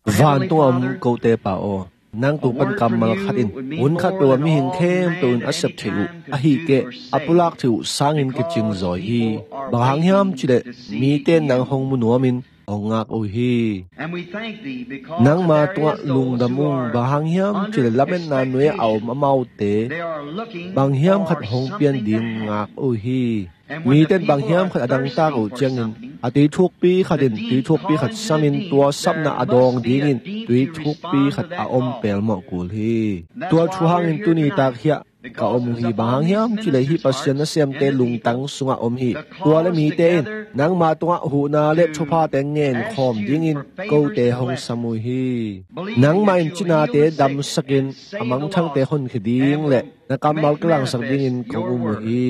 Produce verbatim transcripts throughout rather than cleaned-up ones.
van tu am ko te pa o nang tu pan kam mal khatin un khat pe mi hin khem tu un asep thiu a hi ke apulak thiu sangin ke ching zo hi bahang hiam chile mi te nang hong mu nuamin ongak o hi nang ma tua lung damung bahang hiam chile lamen na nue au ma mau te bang hiam khat hong pian ding ngak o hi mi ten bang hiam khat adang ta ko changin ati thuk pi khatin ti thuk pi khat samin tua sapna adong dingin ti thuk pi khat a om pel mo kul hi tua thu hangin tuni tak hia ka om hi bang hiam chile hi pasien na sem te lung tang sunga om hi tua le mi te nang ma tua hu na le thupa te ngen khom dingin ko te hong samui hi nang ma in china te dam sakin amang thang te hon khiding le na kamal klang sak dingin ko mu hi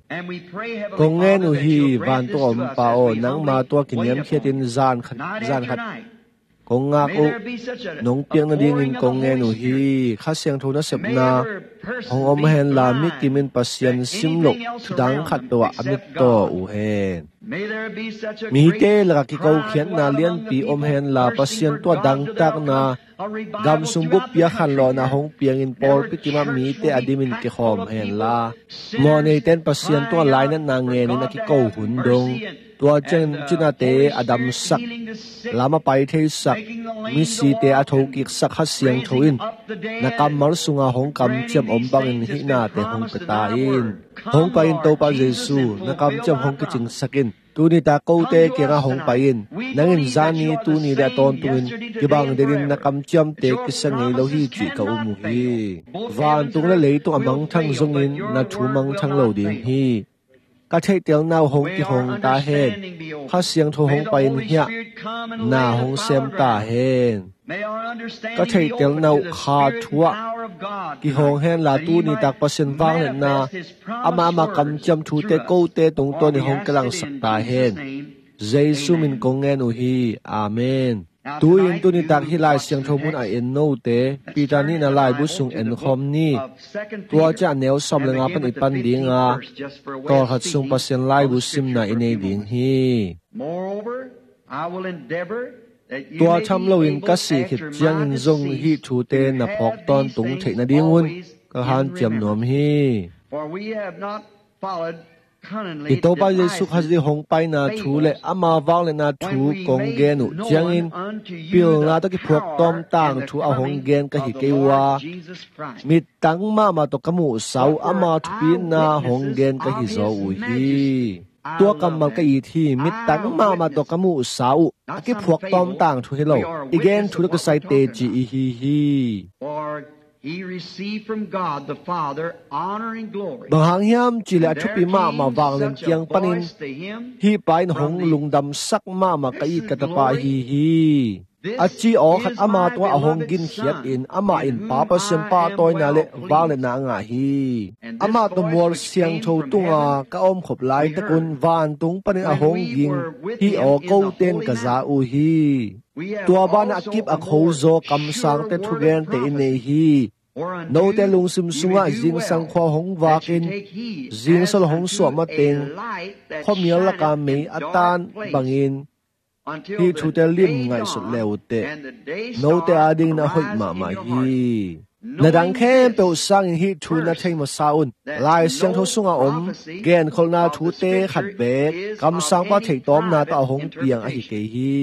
ko ngen u hi van to om pa o nang ma tua kiniam khiatin zan khat zan khat ko nga ko nong piang na dingin ko ngen u hi kha siang thona sep na hong om hen la mi kimin pasien simlok thudang khat to amit to u hen mi te la ki ko khian na lian pi om hen la pasien to dang tak na gam sumbu pia khan lo na hong piang in por pi kima mi te adimin ke khom hen la mo nei ten pasien to lai na na nge ni na ki ko hun dong tua chen china te adam sak lama pai thei sak mi si te a tho ki sak ha siang thoin na kam mal sunga hong kam chem om bang in hi na te hong peta in hong pa in to pa jesu na kam chem hong ki ching sakin tu ni ta ko te ke nga hong pa in nangin zani tu ni da ton tuin ki bang derin na kam chem te ki sangi lo hi chi ka umu hi van tung la lei tu amang thang zong in na thu mang thang lo ding hi ka thei tel nau hong ki hong ta hen kha siang tho hong pa in hia na hong sem ta hen ka thei tel nau kha thua ki hong hen la tu ni tak pasen wang le na ama ma kam cham thu te ko te tung to ni hong kalang sak ta hen jesu min kong ngen u hi amen tu in tu ni tak hi lai siang tho mun a en no te pitani na lai bu sung en khom ni tua cha neu som lenga pan ipan dinga to hat sung pasen lai bu sim na ine ding hi tua cham lo in ka si khit chiang in zong hi thu te na phok ton tung thei na dingun ka han chiam nom hi ito pa Yesu khazi hong pai na thu le ama wang le na thu kong gen u chiang in pil na to ki phok tom tang thu a hong gen ka hi ke wa mit tang ma ma to kamu sau ama thu pin na hong gen ka hi zo u hi tua kamal ka i thi mit tang ma ma to kamu sau ki phok tom tang thu hello again thu ka sai te chi hi hi He received from God the Father honor and glory. Bahang hiam chile thupi ma ma wang len kiang panin hi pain hong lungdam sak ma ma kai katapa hi hi achi o khat ama to a hong gin khiat in ama in papa sem pa toy na le wang le na nga hi ama to mol siang tho tunga ka om khop lai ta kun van tung panin a hong ging hi o ko ten ka za u hi tua ban akip a kho zo kam sang te thu gen te in nei hi no te lung sim sunga jing sang kho hong wakin jing sol hong so ma teng khomial la ka me atan bangin hi thu te lim ngai su leu te no te ading na hoi ma ma hi na dang khem pe sang hi thu na thei ma saun lai siang tho sunga om gen khol na thu te khat be kam sang pa thei tom na ta hong piang a hi ke hi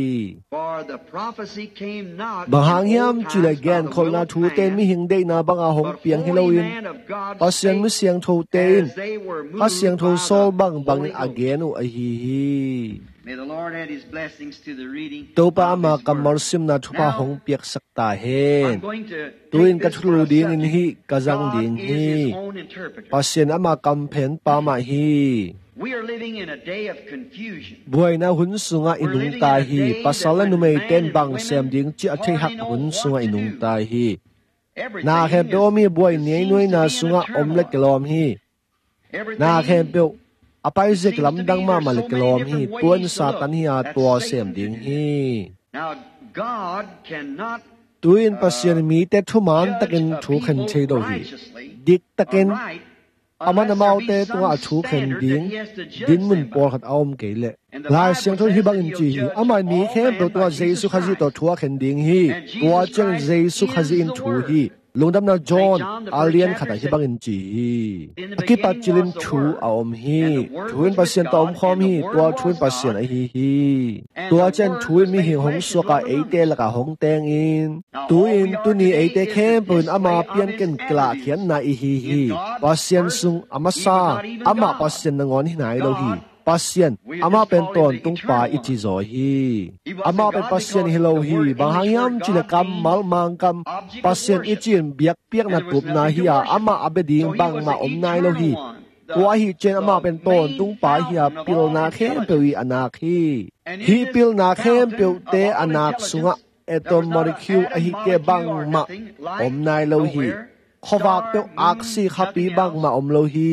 bahang hiam chile gen khol na thu te mi hing de na banga hong piang heloin pa siang mi siang tho te in pa siang tho sol bang bang again u a hi hi May the Lord add His blessings to the reading. To pa ma kamal sim na thupa hong piak sakta hen. I'm going to Tuin take ka this thulu for a ding in subject. hi kazang God ding is hi. His own interpreter. Pasien ama kampen pa ma hi. We are living in a day of confusion. Buai na hun sunga inung ta hi. Pasala numei ten bang sem ding chi athei hak hun sunga inung ta hi. Na khem pe omi buai nei noi na sunga omle kelom hi. Na khem pe apai zek lam dang ma malik kelom hi. Tuan satan hi a tua sem ding hi. Now God cannot Tuin pasien mi te thuman takin thu khan chei do hi. Dik takin อามันมาเอาเตตัวชูเข็นดิ้งดินมุนปอลขัดเอาอมเกลลายเสียงทุนฮิบังอินจีอามันมีแค่ตัวเจสุขจิตัวชัวเข็นดิ้งฮีตัวเจงเจสุขจิอินชูฮีลุงดำนาจอนอาเลียนขัดฮิบังอินจีอากิปัจจิลินชูเอาอมฮีชูอินปัสเซียนตัวอมคอมฮีตัวชูอินปัสเซียนไอฮีฮีตัวเจนชูอินมีหิงหงสกาเอเตลกาหงแตงอินตัวอินตัวนี้เอเตเข้มปืนอามาเปลี่ยนกันกลาเขียนนาอีฮีฮีปัสเซียนซุงอามาซาอามาปัสเซียนนงอนที่ไหนโลฮีปัสเซียนอามาเป็นตอนตุงป่าอิจิโซฮีอามาเป็นปัสเซียนฮิโลฮีบางยามจิเลกัมมัลมังกัมปัสเซียนอิจินเบียกเปียกนัดตุบนาฮีอามาอับดิงบางมาอมนายโลฮีตัวฮีเจนอามาเป็นตอนตุงป่าฮีอาปิลนาเข้มเปวีอนาคีฮีปิลนาเข้มเปวเตอนาคสุงะเอตอมโมเลกุลอหิเกบางมาอมนายโลฮีขวากเปวอักซีขับปีบางมาอมโลฮี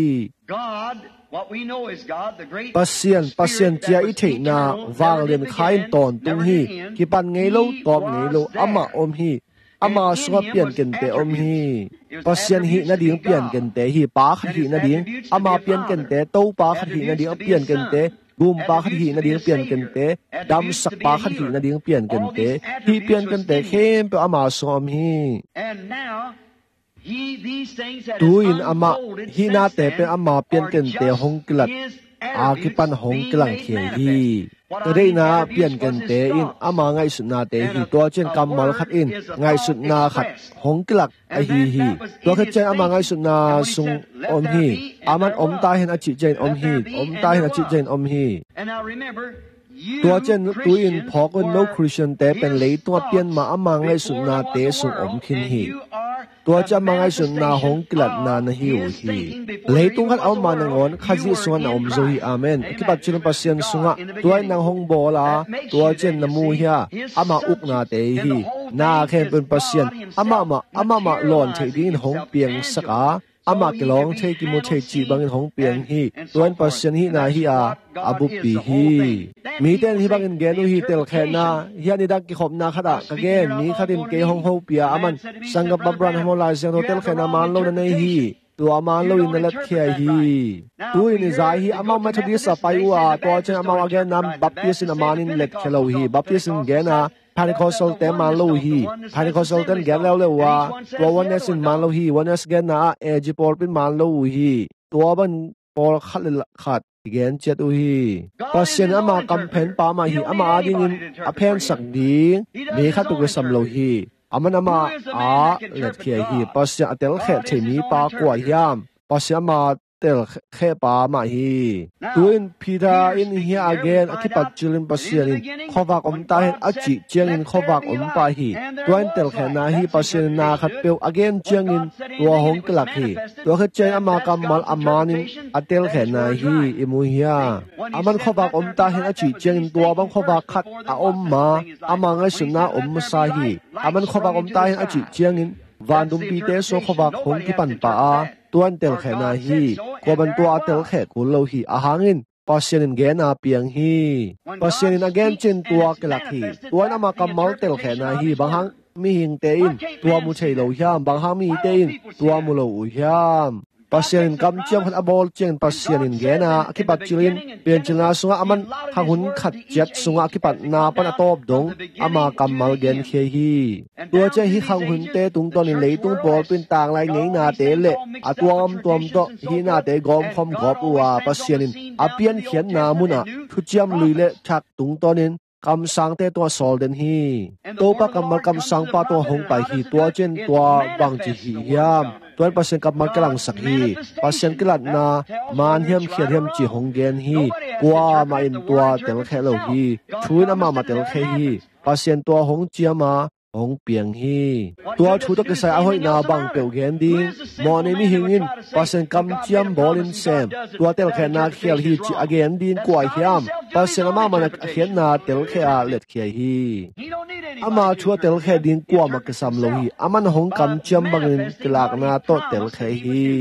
ปัสเซียนปัสเซียนเจียอิเทนาวางเลียนขายตอนตุงฮีกิปันไงโลตอบไงโลอามาอมฮีอามาสวบเปลี่ยนกันเตอมฮีปัสเซียนฮีนาดิงเปลี่ยนกันเตฮีปาขฮีนาดิงอามาเปลี่ยนกันเตโตปาขฮีนาดิงเปลี่ยนกันเตกุมปาขฮีนาดิงเปลี่ยนกันเตดำสักปาขฮีนาดิงเปลี่ยนกันเตฮีเปลี่ยนกันเตเข้มเปอามาสวมฮีตูอินอามาฮีนาเตเป็นอามาเปลี่ยนกันเตหงกลัดอากิปันหงกลังเขียฮีตัวเรนาเปลี่ยนกันเตอินอามาไงสุดนาเตฮีตัวเจนกำมัลขัดอินไงสุดนาขัดหงกลักไอฮีฮีตัวขัดเจนอามาไงสุดนาสุงอมฮีอามันอมตาเห็นอาจิเจนอมฮีอมตาเห็นอาจิเจนอมฮีตัวเจนตัวอินพอกันโนคริสเตียนเตเป็นเลยตัวเปลี่ยนมาอามาไงสุดนาเตสุงอมคินฮีตัวจะมาไงสุนนาหงกลัดนานะฮิวฮีเลยตุงขัดเอามานงอนขจิสุงนาอมโซฮีอาเมนคิดปัจจุบันปัสยันสุงะตัวนางหงโบลาตัวเจนนามูฮีอามาอุกนาเตฮีนาแค่เป็นปัสยันอามามาอามามาหลอนเทดินหงเปียงสักอาอามากิลองเทกิมุเทจีบังหงเปียงฮีตัวปัสยันฮีนาฮีอาอาบุปีฮีมีเตนฮีบังเกนุฮีเตลแค่นาฮีนิดักกิขบนาขดากะเกนมีขัดินเกหงโฮเปียอามันสังกับบับรันฮโมลายเซนโตเตลแค่นามานโลนันฮีตัวอามาโลอินนัลเคียฮีตัวอินใจฮีอามาเมทอดิสไปวัวตัวเจนอามาอเกนนำบัพติสินอามานินเล็กเคโลฮีบัพติสินเกนาพานิโคโซลเตมาโลฮีพานิโคโซลเตนเกลเลวเลวะตัววันเนสินมาโลฮีวันเนสเกนาเอจิปอลเป็นมาโลฮีตัวบันปอลขัดเลขัดเกนเจตุฮีปัสเซนอามากัมเพนปามาฮีอามาอาดินินอเพนสักดีมีขัดตุกสัมโลฮีอามันอามาอาเล็ดเคียฮีปัสเซนอเตลเขเทมีปากว่ายามปัสเซนอามาเตลเขปามาฮีตัวอินพีดาอินเฮียอเกนอคิปัจจุลินปัสเซนินขวักอมตาเห็นอจิเจียงอินขวักอมปาฮีตัวอินเตลเขนาฮีปัสเซนนาขัดเปียวอเกนเจียงอินตัวหงกลักฮีตัวขัดเจนอามากัมมัลอามานินอเตลเขนาฮีอิมุฮียอามันขวักอมตาเห็นอจิเจียงอินตัวบังขวักขัดอาอมมาอามาไงสุนาอมมาซาฮีอามันขวักอมตาเห็นอจิเจียงอินวันดุมปีเตโซขวักหงกิปันปาตัวอันเตลเขนาฮีกบันตัวอันเตลเขกุลโลฮีอาหางินปัสเซนินเกนาเปียงฮีปัสเซนินอเกนเจนตัวกลักฮีตัวนั้นมากัมมัลเตลเขนาฮีบางหังมีหิงเตอินตัวมุเชยโลยามบางหังมีเตอินตัวมุโลอุยามปัสเซนินกัมเจียงขันอบอลเจียงปัสเซนินเกนาอคิปัจจิลินเปลี่ยนจินาสุงะอามันหังหุนขัดเจ็ดสุงะอคิปัตนาปนตอบดงอามากัมมัลเกนเคฮีตัวเจฮีหังหุนเตตุงตอนิเลยตุงบอลเป็นต่างไรไงนาเตเลอตัวมตัวมโตฮีนาเตกอมคอมกอบอัวปัสเซนินอาเปียนเขียนนามุนะทุจยมลุยเลชักตุงตอนินคำสั่งเตตัวสอลเดนฮีตัวปะกำมาคำสั่งปะตัวหงไปฮีตัวเจนตัวบังจีฮียามตัวปัสเซนกับมากำลังสักฮีปัสเซนกลัดนามานเฮียมเขียนเฮียมจีหงเกนฮีกัวมาอินตัวเตลเคโลฮีช่วยน้ำมามาเตลเคฮีปัสเซนตัวหงเจียมาหงเปียงฮีตัวชูตกษาเอาให้นาบังเปียวเกนดิงมอในมิหิงินปัสเซนกำเจียมบอลินเซมตัวเตลเคนาเขียลฮีจีอเกนดินกว่าเฮียมปัสเซนมามันเขียนนาเตลเคอาเล็ดเขียฮีอามาชัวเตลเคดินกว่ามักสัมโลฮีอามันหงกำเจียมบังอินกลากนาโตเตลเคฮี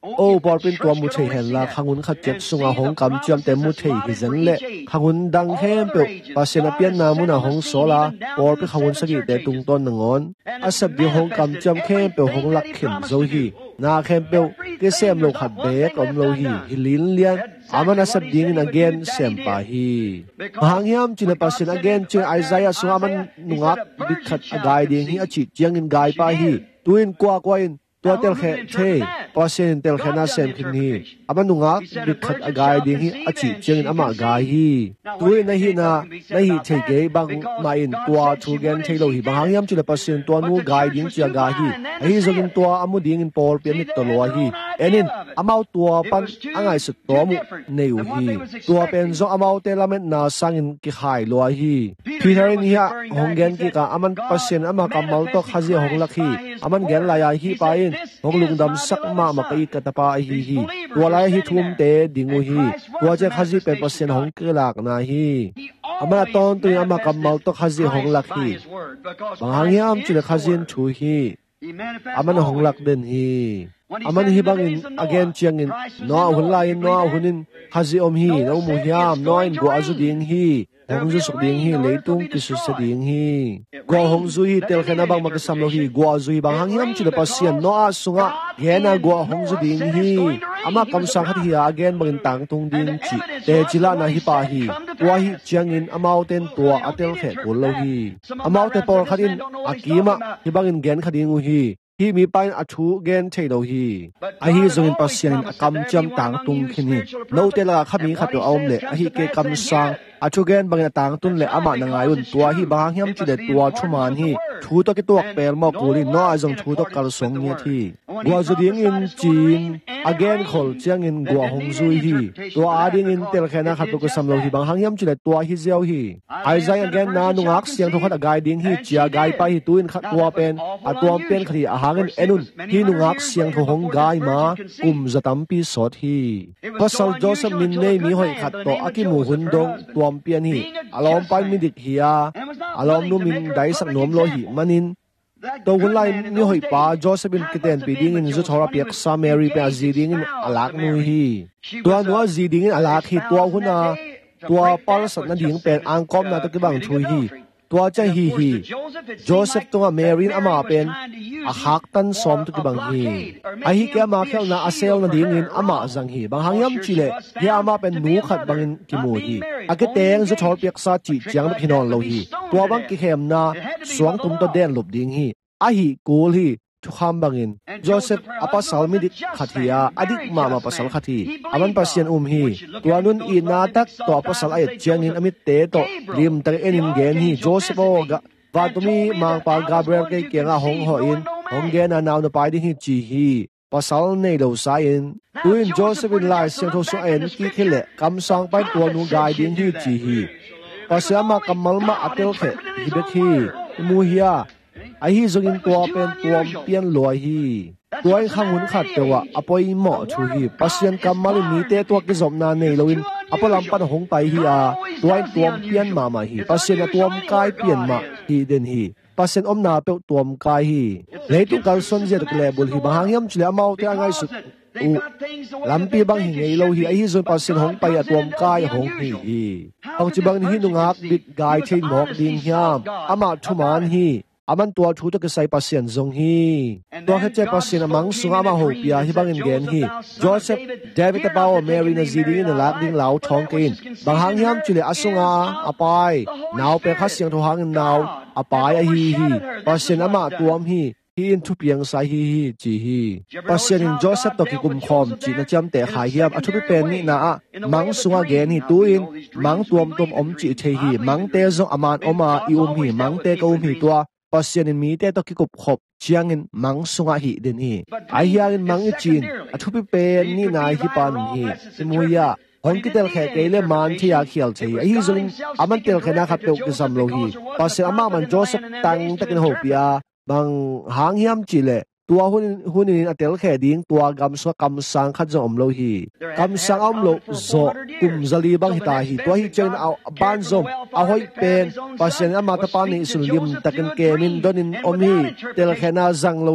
โอ้บอลเป็นตัวมุเทเห็นละขังุนขัดเจ็บสุงอาหงกำจำแต่มุเทหิจันเละขังุนดังเข้มเปียวภาษาเปียนนามุนาหงโซลาบอลเป็นขังุนสกิแต่ตุงต้นหนึ่งอนอาศับดีหงกำจำเข้มเปียวหงลักเข็มโซฮีนาเข้มเปียวก็เสียมโลขัดเบกอมโลฮีฮิลินเลียนอามันอาศับดีงินอเกนเสียมปาฮีบางยามจินภาษาอเกนจินไอซายาสุงอามันนุงักบิดขัดกายดีฮีอาจิเจียงินกายปาฮีตุอินกว่ากว่าอินตัวเตลเขเทภาษาเตลเขน่าเซมคินีอามันนุงักบิดขัดกายดีฮีอาจิเจียงินอามากายฮีตุอินนะฮีนานะฮีเทเกบางมาอินตัวทูเกนเทโลฮีบางยามจินภาษาตัวนูกายดีจีกายฮีฮีจงตัวอามุดีงินปอลเปียมิตตลอฮีเอ็นินอามาตัวปันอ่างไอสุดตัวมุเนวฮีตัวเป็นจงอามาเตลามินนาสังอินกิขายลัวฮีพี่ทารินฮีหงเกนกิกาอามันภาษาอามากำมาตอกฮาซิหงลักฮีอามันเกนลายฮีไปอินหงลุงดำสักมามากีกตาปาฮีฮีตัวลายฮีทุ่มเตดิงูฮีตัวเจ้าฮาซิเป็นภาษาหงเกลักนาฮีอามันตอนตัวอามากำมาตอกฮาซิหงลักฮีบางยามจิเลฮาซินชูฮีอามันหงลักเดินฮีอามันฮีบังอินอเกนเชียงอินน้อหุ่นลายน้อหุ่นินฮาซิอมฮีน้อมุยามน้ออินกัวอาจุดิงฮีหงจุสุดิงฮีเลยตุงกิสุสดิงฮีกัวหงจุฮีเตลเขนาบังมักสัมโลฮีกัวจุฮีบางหังยามจิเลปัสเซียนน้ออาสุงะเกนากัวหงจุดิงฮีอามาคำสั่งขัดฮีอาเกนบังอินตังตุงดิงจิเตจิลานาฮิปาฮีตัวฮีเชียงอินอามาวเต็นตัวอาเตลเขกุลโลฮีอามาวเตปอลขัดินอากีมะฮิบังอินเกนขัดิงอูฮีฮีมีไปอัชูเกนเทโลฮีอาฮีจงอินปัสเซียนกำจำต่างตุงขินีโนเตลาขับมีขับตัวอมเลอาฮีเกกำสังอาชูเกนบางต่างตุนเลอามานังไงอุนตัวฮีบางยามจิเลตัวชุมานฮีชูตัวกิตัวเปลมอกูลินน้อจงชูตัวกาลสงเนียทีกัวจุดิงอินจีนอาเกนขอลเจียงอินกัวหงซุยฮีตัวอาดิงอินเตลเขนาขับตัวกสัมโลฮีบางยามจิเลตัวฮีเซียวฮีไอใจอาเกนนานุงักเสียงทุกขัดกายดิงฮีเจียกายไปฮีตุนขัดตัวเป็นอาตัวเป็นคดีอาหางเอ็นุนฮีนุงักเสียงทุกหงกายมากุมจะตั้มปีสดฮีพอสัลโจเซฟมินเนมีหอยขัดตัวอากิมูหุนดงตัวเปียนฮีอารมณ์ไปมิดิกฮีอาอารมณ์นุ่มินได้สักนวมโลหิมันินตัวคนไล่มีหอยป้าโจเซฟินกิเตนปีดิ้งอินจุดทอราเปียกซาเมรีเป็นจีดิ้งอินอลักนุฮีตัวนัวจีดิ้งอินอลักฮีตัวคนน่ะตัวปอลสันนั่นดิ้งเป็นอังกอมน่ะตะกี้บังช่วยฮีตัวเจ้าฮีฮีโจเซฟตัวเมรินอามาเป็นอาฮักตันสอมตะกี้บังฮีไอฮีแกมาเข้าน่ะอาเซลน่ะดิ้งอินอามาจังฮีบางหางยำจิเลเฮียอามาเป็นนูขัดบังอินกิโมฮีอาเกเตงจุดทอราเปียกซาจีเจียงพี่น้องโลฮีตัวบังกิเข้มน่ะสวงตุ่มตัวเด่นหลบดิ้งฮีอาฮีกูลฮีทุกคำบังอินโจเซฟอปัสสัลมิดิขัดฮีอาอดิกมามาปัสสัลขัดฮีอามันปัสเซียนอุมฮีตัวนุนอีนาตักตัวปัสสัลไอเจียงอินอมิเตโตริมตะเอ็นินเกนฮีโจเซฟโอกะวาตุมีมังปากาเบรลเกเกียงอาหงหออินหงเกนานาวน์ไปดิฮีจีฮีปัสสัลในโลไซอินตุอินโจเซฟินไลเซียงทุสุเอ็นกีคิเลคำสั่งไปตัวนูกายดิฮีจีฮีปัสเซียมากำมัลมาอัตเตลเขฮิเบคีมูฮียไอฮีจงอินตัวเป็นตัวเปียนลอยฮีตัวไอข้างหุ่นขัดเตวะอปอยหมอชูฮีปัสยันกำมาลิมีเตตัวกิจอมนาเนลวินอปลำปันหงไปฮีอาตัวไอตัวเปียนมามาฮีปัสยันตัวมกายเปียนมาฮีเดนฮีปัสยันอมนาเปตัวมกายฮีเลยตุกัลซอนเจตกเลบุลฮีบางยามจิเลอมาเตอไงสุดอูลำปีบางหิงไอโลฮีไอฮีจนปัสยันหงไปอะตัวมกายหงฮีเอาจิบังฮีนุงักบิดกายเชนหมอกดิงยามอามาทุมานฮีอามันตัวชูตกใส่ปัสเซียนจงฮีตัวเขาเจ็บปัสเซียนมังสุงอามาหูปียฮิบังอินเกนฮีโจเซฟเดวิดตาบาวเมรินาซีดีนลักดิ้งเหลาทองกินบางหางยามจุเลอสุงอาอปายนาวเป็นข้าเสียงทหางนาวอปายฮีฮีปัสเซียนอามาตัวมฮีฮีอินทุเปียงไซฮีฮีจีฮีปัสเซียนโจเซฟตกิกุมคอมจีน่าจำแต่หายยามอทุพิเป็นนี่นะมังสุงอาเกนฮีตัวอินมังตัวมตัวอมจีเทฮีมังเตจงอามานอมาอิอุมฮีมังเตกอุมฮีตัวปัสเซียนมีเตตกิกุบขบเชียงอินมังสุงอาฮีเดนฮีไอฮีอินมังอิจีนอทุพิเป็นนี่นายฮิปานฮีสมุยาหงกิเตลแขกเอเลมันที่อยากเขียนใช่ไอฮีจงอามันเตลแขนักขับเตลกิซัมโลฮีปัสเซียนอามามันโจเซฟตังตะกินหูปียาบางหางยามจิเลตัวหุ่นหุ่นนี่อเตลแขดิ้งตัวกำสักกำสังขัดจอมโลฮีกำสังอมโลโซกุมซาลีบังฮิตาฮีตัวฮีเจนเอาบ้านซอมเอาหอยเป็นปัสเซนอามาตะปานิสุลิมตะกันเกมินโดนินอมฮีเตลแขนาจังโลอิน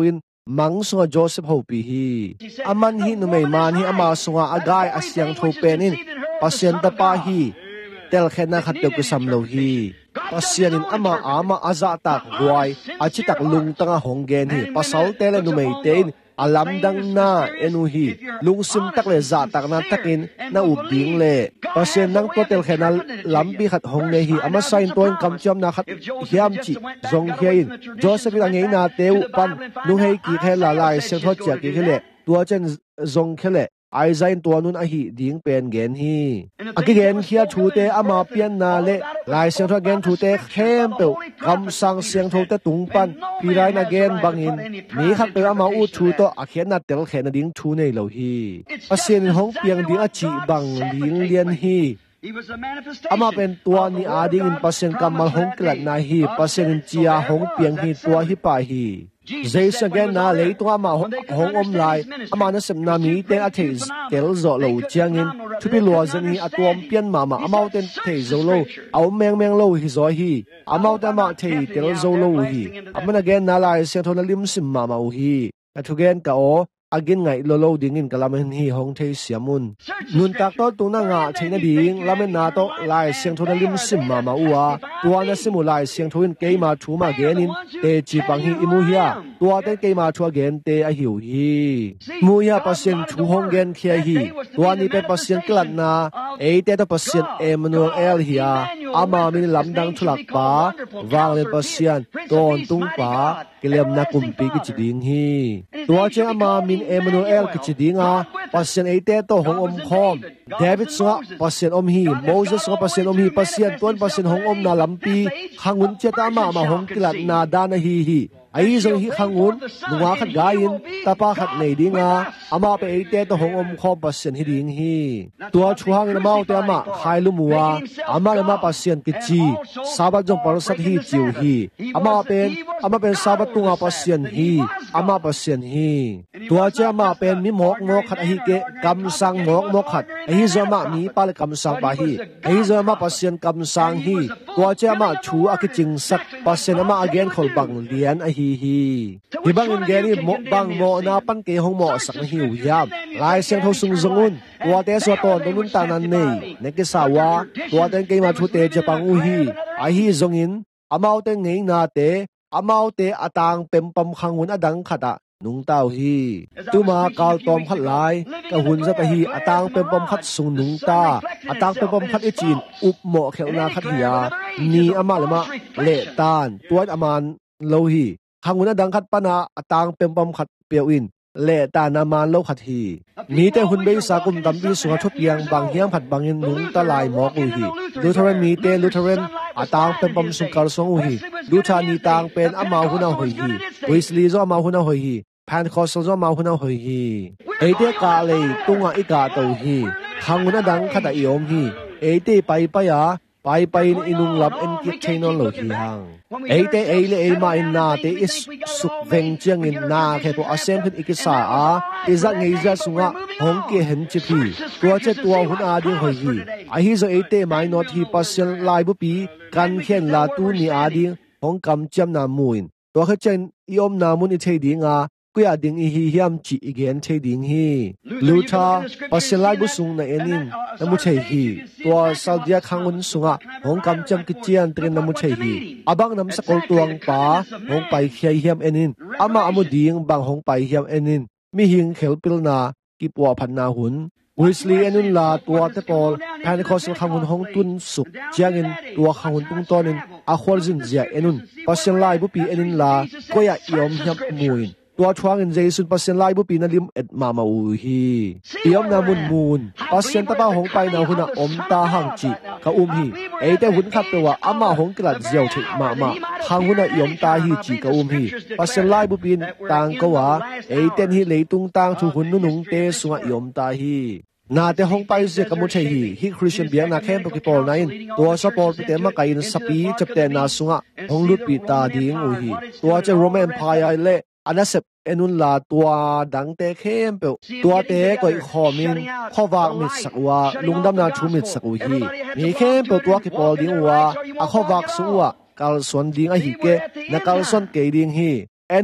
มังสุงโจเซฟโฮปีฮีอามันฮีนุเมมันฮีอามาสุงอากายอาเซียงโทเปนินปัสยันตปาฮีเตลเขนักขัดเตกุสัมโลฮีปัสยันินอามาอามาอาซาตักรวยอาชิตักลุงตั้งหงเกนฮีปัสสาวเตลนุเมเตนอาลัมดังนาเอนุฮีลุงซิมตักเลซาตักนาตักินนาอุบิงเลปัสยันนังตัวเตลเขนัลลัมบีขัดหงเนฮีอามาไซน์ตัวกำจำนาขัดเฮียมจิจงเฮียนโจเซฟิลังเงนาเตวปันลุงเฮกีเคลาลายเซทอเจียกีเคเลตัวเจนจงเคเลไอใจตัวนุนอหิดิ้งเป็นเกนฮีอากิเกนเขียชูเตอามาเปียนนาเลลายเสียงทอเกนชูเตเข้มเปวคำสั่งเสียงทอเตตุงปันพี่ไรนาเกนบังอินมีขัดเปวอามาอูชูโตอาเขียนนาเตลเขนดิ้งชูในเหล่าฮีอาเซียนห้องเปียงดิ้งอาจีบังดิ้งเลียนฮีอามาเป็นตัวนี้อาดิ้งอินปัสเซนกำมาห้องกลัดนาฮีปัสเซนจีอาห้องเปียงฮีตัวฮีปาฮีเจสังเกตนาเลยตัวมาหงอมลายอามานั้นสมนามีเตนอาเทสเตลโซโลเจียงินทุกปีลัวจันีอาตัวเปียนมามาอามาเตนเทโซโลเอาแมงแมงโลฮิโซฮีอามาเตนมาเทเตลโซโลฮีอามันเกนนาลายเสียงทนลิมซิมมามาฮีแต่ทุกเกนก็โออากินไงโลโลดิ้งอินกลามันฮีหงเทเสียมุนนุนตักโตตุนางาเทนดิ้งลามันนาโตลายเสียงทนลิมซิมมามาอัวตัวนั้นซิมุลายเสียงทนเกมาทูมาเกนินเตจีบังฮีอิมูฮียตัวเตเกมาทัวเกนเตอหิวฮีมูยาปัสยันทูหงเกนเคียฮีตัวนี้เป็นปัสยันกลัดนาเอเตตปัสยันเอมนูเอลฮียอามามินลำดังทุลักปาวางเลปัสยันตอนตุงปาเกลียมนักุมปีกิจดิงฮีตัวเจ้ามามินเอมนูเอลกิจดิงาปัสยันเอเตโตหงอมคอมเดวิดสงะปัสยันอมฮีโมเสสสงะปัสยันอมฮีปัสยันตัวปัสยันหงอมนาลำปีขังุนเจตามามาหงกลัดนาดานาฮีฮีไอ้ทรงฮิขังอุนนัวขัดกายินตาป้าขัดในดิ้งอ่ะอามาไปไอเตตหงอมคอมปัสเซนฮิดิ้งฮีตัวช่วงนั้นมาเอาเตอามาขายลุมัวอามาเลยมาปัสเซนกิจีสาบัดจงปรสัตฮีจิวฮีอามาเป็นอามาเป็นสาบัดตุงอาปัสเซนฮีอามาปัสเซนฮีตัวเจ้ามาเป็นมิหมอกหมอกขัดไอฮิเกกำสังหมอกหมอกขัดไอฮิจอมามีปาลกำสังปาฮีไอฮิจอมาปัสเซนกำสังฮีตัวเจ้ามาชูอากิจิงสักปัสเซนอามาอเกนขลบังเลียนไอฮีฮีฮิบังอินเกนี่โมบังโมนาปันเกหงโมสักหิวยามลายเสียงเขาสุงจงอุนตัวเตสวตอนตนุนตานันเนยเนกิสาวาตัวเตนเกมาทุเตจะปังอุฮีไอฮีจงอินอามาเตงเงนาเตอามาเตอตางเป็มปมขังหุนอดังขัดะนุงเต้าฮีตุมากาลตอมขัดลายกะหุนจะตะฮีอตางเป็มปมขัดสุงนุงตาอตางเป็มปมขัดอิจินอุบโมเขวนาขัดฮียานีอามาเลมาเลตานตัวอามันโลฮีขังหุนดังขัดปนาอตางเป็นปมขัดเปียวอินเละตานามานโลขัดฮีมีแต่หุ่นเบสากุมดัมบีสุงทุบยังบางเฮียมผัดบางยินนุงตะลายหมอกอุฮีลูเทเรนมีเตลูเทเรนอตางเป็นปมสุงกาลสงอุฮีลูชานีตางเป็นอามาหุนาหอยฮีวิสลีโซอามาหุนาหอยฮีแพนคอสโซอามาหุนาหอยฮีเอเตกาเลยตุงอีกาโตฮีขังหุนดังขัดอิอมฮีเอเตไปไปยาไปไปอินุงลับเอ็นกิเทนอโลฮีฮังเอเตเอเลเอมาอินนาเตอิสสุกเวงเจียงอินนาแค่พออาเซมพินอิกิสาอาอิจักเงยจัสุงะหงเกเห็นจิพีตัวเจตัวหุนอาดิงหอยฮีไอฮิโซเอเตมายนอทีปัสยันลายบุปีกันเขียนลาตูนีอาดิงหงกำจำนามุนตัวเขาเจนอิอมนามุนอิเทดิงอากุยาดิงอีฮีฮิมจีอีเกนเทดิงฮีลูทาปัสยันลายบุสุงนาเอนินนมุเชฮีตัวซาอุดิอาขังอุนสุงะหงกำจำกิจยันเตรนนมุเชฮีอาบังนำสกอลตวงป้าหงไปเขียฮิมเอนินอามาอมุดิงบังหงไปฮิมเอนินมีหิงเขลปิลนากิปัวพันนาหุนวิสลีเอนุนลาตัวเตปอลแพนคอสขังหุนหงตุนสุกเจียงินตัวขังหุนตุงตอนินอาควอลจินเจียเอนุนปัสยันลายบุปีเอนินลาก็อยากยอมยับมุยตัวช่วงเงินเจสุนปัสยันไล่บุปีนาลิมเอ็ดมามาอูฮียอมนามุนมูนปัสยันตะบ้าหงไปนาหุนอมตาหังจีกะอุ้มฮีเอเตหุนขับตัวอามาหงกลัดเจียวถิมามาหังหุนยอมตาฮีจีกะอุ้มฮีปัสยันไล่บุปีต่างก็ว่าเอเตนฮีเลยตุงต่างทุหุนนุงเตสุงยอมตาฮีนาแต่หงไปเสียกมุชัยฮีฮิคริสเตียนเบียงนาเข้มปกิปอลนัยตัวสปอลปิเตมาไกน์สปีจับเตนาสุงะหงลุดปีตาดิงอูฮีตัวเจโรแมนพายเล่อันนั้นเสพเอนุนลาตัวดังเตะเข้มเปล่าตัวเตะก็อีกข้อมินข้อวางมิดสักว่าลุงดำนาชูมิดสักวีมีเข้มเปล่าตัวกิปอลดิ้งว่าอ่ะข้อวางสักว่าการส่วนดิ้งไอฮิเกนักการส่วนเกดิ้งฮีเอนุน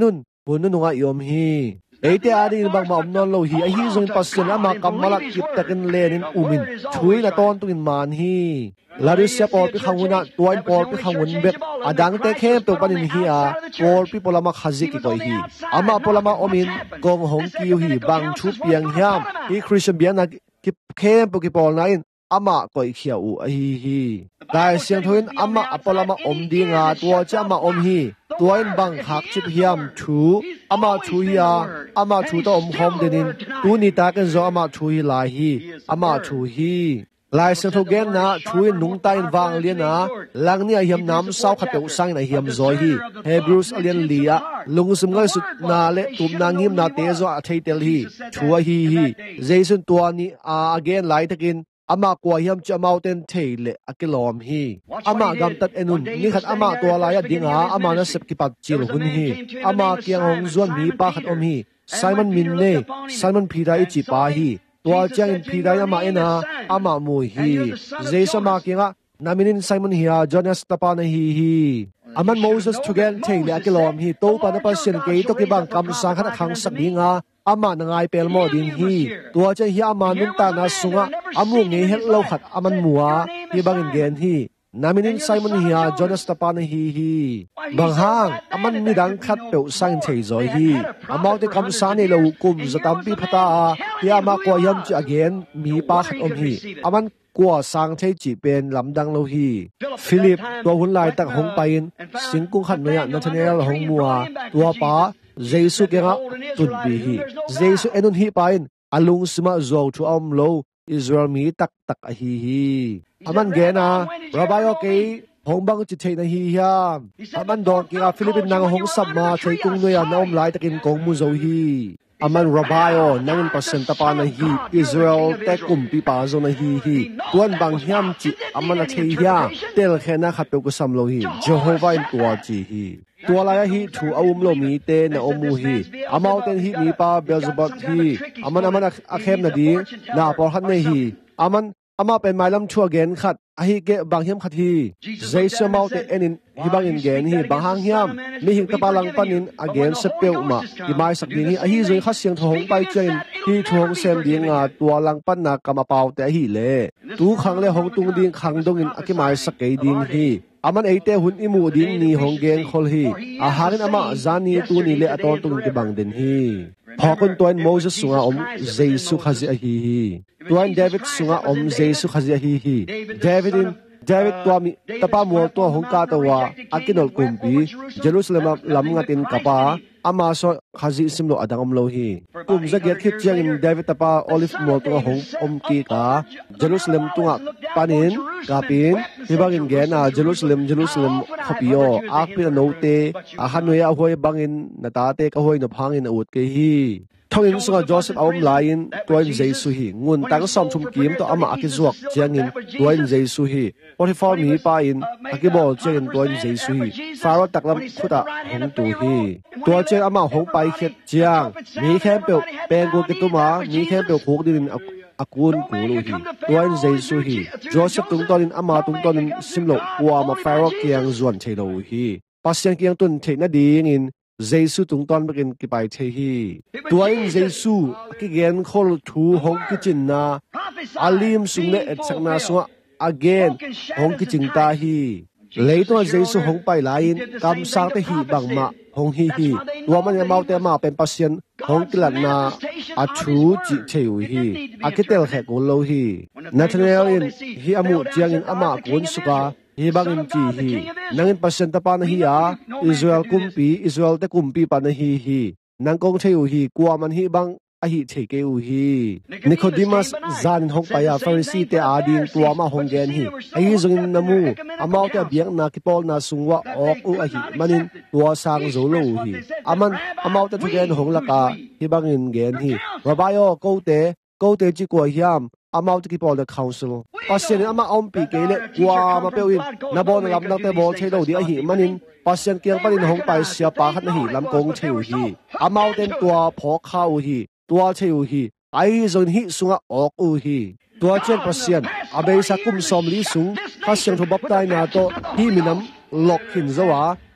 ปุ่นนุ่งอายอมฮีเอเตอาดีนบางมาอมนอนโลฮีไอฮีจงปัสเซนอามากัมมาลักกิบตะกันเลนินอุมินช่วยละตอนตุกินมานฮีลาริเซียปอลปิขังวุนะตัวอินปอลปิขังวุนเบกอดังเตเข้มตัวปันินฮีอาปอลปิปอลามาขจิกิกอยฮีอามาปอลามาอมินกองหงกิวฮีบางชุบเปียงยามฮีคริสเบียนนักกิบเข้มปกิปอลนัยอามาก็อีเขียวอฮีฮีได้เสียงทวินอามาอปอลามาอมดีงาตัวจะมาอมฮีตัวอินบังหักจิบยามชูอามาชูฮีอาอามาชูตัวอมหอมเดนินตูนี่ตากันจออามาชูฮีลายฮีอามาชูฮีลายเสียงทกนนะชูอินนุ่งตาอินวางเลียนะหลังนี้เฮียมน้ำเศร้าขัดเปอุสังในเฮียมจอยฮีเฮบรูสเลียนเลียลุงสมง่ายสุดนาเละตุมนางิมนาเตจออัฐิเตลฮีชัวฮีฮีเจสันตัวนี้อาเกนไลตะกินอามากัวเฮียมจะมาเต้นเทเลอกิลอมฮีอามากำตัดเอนุนนี่ขัดอามาตัวลายดิงาอามานะสิบกิปัดจิลหุนฮีอามาเกียงหงจวนมีปาขัดอมฮีไซมอนมินเน่ไซมอนพีดาอิจิปาฮีตัวเจียงอินพีดาอามาเอนาอามามูฮีเจสมาเกียงะนามินินไซมอนฮีอาจอนัสตาปานะฮีฮีอามันโมเสสทุเกนเทเลอกิลอมฮีโตปานะปัสเซนเกยตกิบังคำสังขัดขังสักดิงาอามาหนังไอเปลโมดินฮีตัวเจ้าฮีอามานุนตานาสุงะอามุงเงเฮลโลขัดอามันมัวฮีบังเกนฮีนามินินไซมอนฮีอาจอนัสตาปานฮีฮีบางห้างอามันมีดังขัดเปลสังเทจอยฮีอามาที่คำสานในโลกุมจะตามปีพัตาฮีอามากว่ายัมจะเกนมีปาขัดอมฮีอามันกว่าสังเทจิเป็นลำดังโลฮีฟิลิปตัวหุ่นลายตักหงไปนสิงกุขัดเมียนัทเนลหงมัวตัวป้าเจสุเกงะตุนบีฮีเจสุเอนุนฮีไปนอลุงสมาโจทูอมโลอิสราเอลมีตักตักอฮีฮีอามันเกนะระบายโอเคหงบังจิตเทนฮียามอามันดอนกิอาฟิลิปปินส์นางหงสัมมาใช้กุ้งด้วยน้อมลายตะกินกงมุโจฮีอามันระบายโอนังปัสเซนตาปานฮีอิสราเอลแต่กุมปีปาโซนฮีฮีตัวนบังยามจิอามันเทียเตลแค่นะขัดเปกุสัมโลฮีเจโฮวาอินตัวจีฮีตัวลายฮีถูอาวุมโลมีเตนอมูฮีอามาเตนฮีมีปาเบลซบัตฮีอามันอามันอาเข้มนาดีนาปอร์ฮันเนฮีอามันอามาเป็นไม้ลำชัวเกนขัดอฮีเกบางเฮียมขัดฮีเจสมาเตเอนินฮีบางอินเกนฮีบางหางเฮียมมีหิงตะปาลังปันินอเกนสเปลมาอีไม้สักดีนี้อฮีเจขัดเสียงทงไปเจนฮีทงเซมดีงาตัวลังปันนากำมาเปาแต่ฮีเล่ตูขังเลหงตุงดิงขังดงอินอกิไม้สักเกดิงฮีอามันเอเตหุนอิมูดินนีหงเกงคอลฮีอาหารินอามาจานีตูนีเลอตอนตุงกิบังเดนฮีพอคนตัวอินโมเสสสุงาอมเจสุขจิอาฮีฮีตัวอินเดวิดสุงาอมเจสุขจิอาฮีฮีเดวิดอินเดวิดตัวมีตะปามัวตัวหงกาตัวอากินอลกุมปีเยรูซาเล็มลำงัดอินกปาอามาโซขจิสิมโลอดังอมโลฮีกุมจะเกียรติเจียงอินเดวิดตะปาโอลิฟมัวตัวหงอมกีกาเยรูซาเล็มตัวปานินกาปินที่บางอินเกน่าเยรูซาเล็มเยรูซาเล็มขบิโออาคปินโนเตอาฮันเวียหวยบางอินนาตาเตกหวยนพังอินอุดเกฮีทงินสุงโจเซฟเอาไลน์ตัวอินเจสุฮีงุนตั้งสอมชุมกิมตัวอามาอากิจวกเจียงินตัวอินเจสุฮีพอที่ฟอร์มีปาอินอากิบอลเจียงตัวอินเจสุฮีฟาโรตักลำขุดาหงตูฮีตัวเจียงอามาหงไปเข็ดเจียงมีแค่เปลวแปลงกูกิตุมามีแค่เปลวโคกดินอากุนกูลูฮีตัวอินเจสุฮีโจเซฟตุงตอนินอามาตุงตอนินซิมโลกัวมาฟาโรเกียงจวนเชโลฮีปัสยังเกียงตุนเทนดีงินเจสุตุงตอนไปกินกิไปเทฮีตัวอินเจสุกิเกนโคลทูหงกิจินนาอาลิมสุงเนเอตสักนาสวะอเกนหงกิจินตาฮีเลยตัวเจสุหงไปไลน์กำสังเตฮีบังมาหงฮีฮีตัวมันยังเมาเตมาเป็นปัสยันหงกิลันนาอาชูจิเทวฮีอากิเตลแขกุโลฮีนาธาเนลอินฮีอามุจียงอินอามากุนสุกาฮีบังอินจีฮีนังอินปัสยันตะปานฮีอาอิสราเอลกุมปีอิสราเอลเตกุมปีปานฮีฮีนังกงเทวฮีกัวมันฮีบังอหิเทเกวฮีนิโคดิมัสจานหงไปอาฟาริสีเตอาดินตัวมาหงเกนฮีไอซงนามูอามาเตเบียงนาคิปอลนาสุงวะออกอุอหิมันินตัวสางโซโลฮีอามันอามาเตทุเกนหงละกาฮีบังอินเกนฮีระบายโอโกเตโกเตจิกัวยามอามาตกิปอลเดคาวซิลปัสเซนอามาอมปีเกเลกัวมาเปวินนาบอลลำนักเตบอลเชโดดีอหิมันินปัสเซนเกียงปนินหงไปเสียปาขัดนหีลำกงเชวฮีอามาเต็นตัวพอข้าวฮีตัวเชวฮีไอซนฮีสุงะออกอูฮีตัวเจนปัสเซนอาเบสักุมสอมลีสุงพัสเซนทุบับไตนาโตฮีมินัมล็อกหินซะวะปั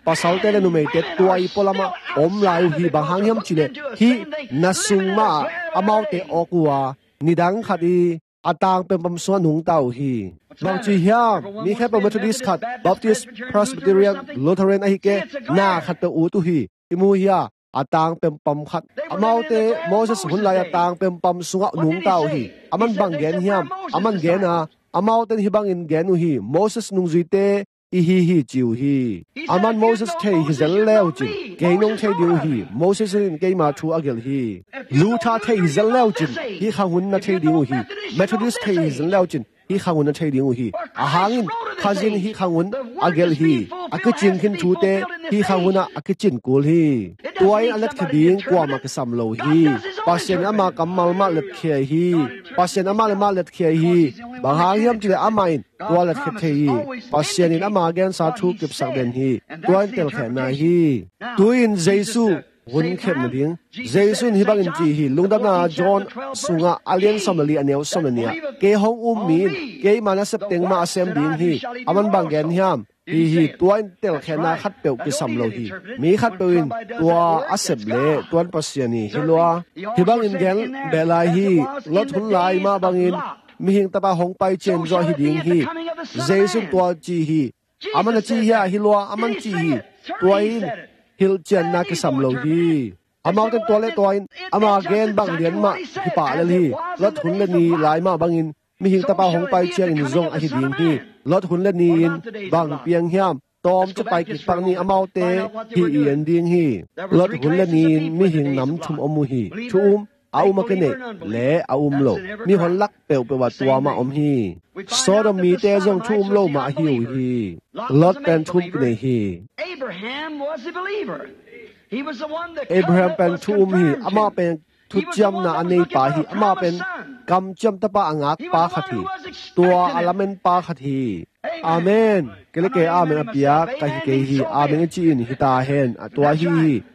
pasal te le numei te tuai polama om lai hi bang hang hiam chile hi nasungma amau te okwa nidang khadi atang pem pam so nung tau hi bang chi hiam mi khe pa Methodist khat Baptist Presbyterian Lutheran a hi ke na khat te u tu hi imu hiya atang pem pam khat amau te Moses hun lai atang pem pam sunga nung tau hi aman bang gen hiam aman gen a amau ten hi bang in gen u hi Moses nung zui te i hi hi chiu hi aman Moses thei hi zel leo chin ke nong thei diu hi Moses in ke ma thu agel hi Luther thei hi zel leo chin hi khang hun na thei diu hi Methodist thei hi zel leo chin hi khang hun na thei diu hi a hangin khazin hi khang hun agel hi akichin khin thu te hi khang hun a akichin kul hi tuai alat khading kwa ma ka sam lo hi pasien ama kamal ma let khe hi pasien ama le ma let khe hi ba hang yam chile amain tua let khe thei pasien in ama gen sa thu kip sak den hi tuai tel khe na hi tuin jesu hun khem na ding jesu hi bang in chi hi lungdam na John sunga alien somali aneu somania ke hong um min ke mana sep teng ma asem ding hi aman bang gen hiam hi hi tuan tel khena khat peu ki samlo hi mi khat pewin tua asep le tuan pasiani hilwa hi bang in gel belai hi lot hun lai ma bangin mi hing tapa hong pai chen zo hi ding hi jesu tua chi hi aman chi hi hilwa aman chi hi tuain hil chen na ki samlo hi amau ten toilet toin ama gen bang lian ma hi pa le hi lot hun le ni lai ma bangin mi hing tapa hong pai chen in zong a hi ding hi lot hun le ni in bang piang hiam tom cha pai ki pang ni amau te hi ien ding hi lot hun le ni mi hing nam thum omu hi thum au ma kene le au lo mi hon lak peu pe wa tua ma om hi sodom mi te zong thum lo ma hi hi lot pen thum kne hi Abraham was a believer. He was the one that Abraham pen thum hi ama pen thu cham na anei pa hi ama pen kam cham ta pa angak pa khathi tua alamen pa khathi amen kele ke amen apia ka hi ke hi amen chi in hi ta hen atwa hi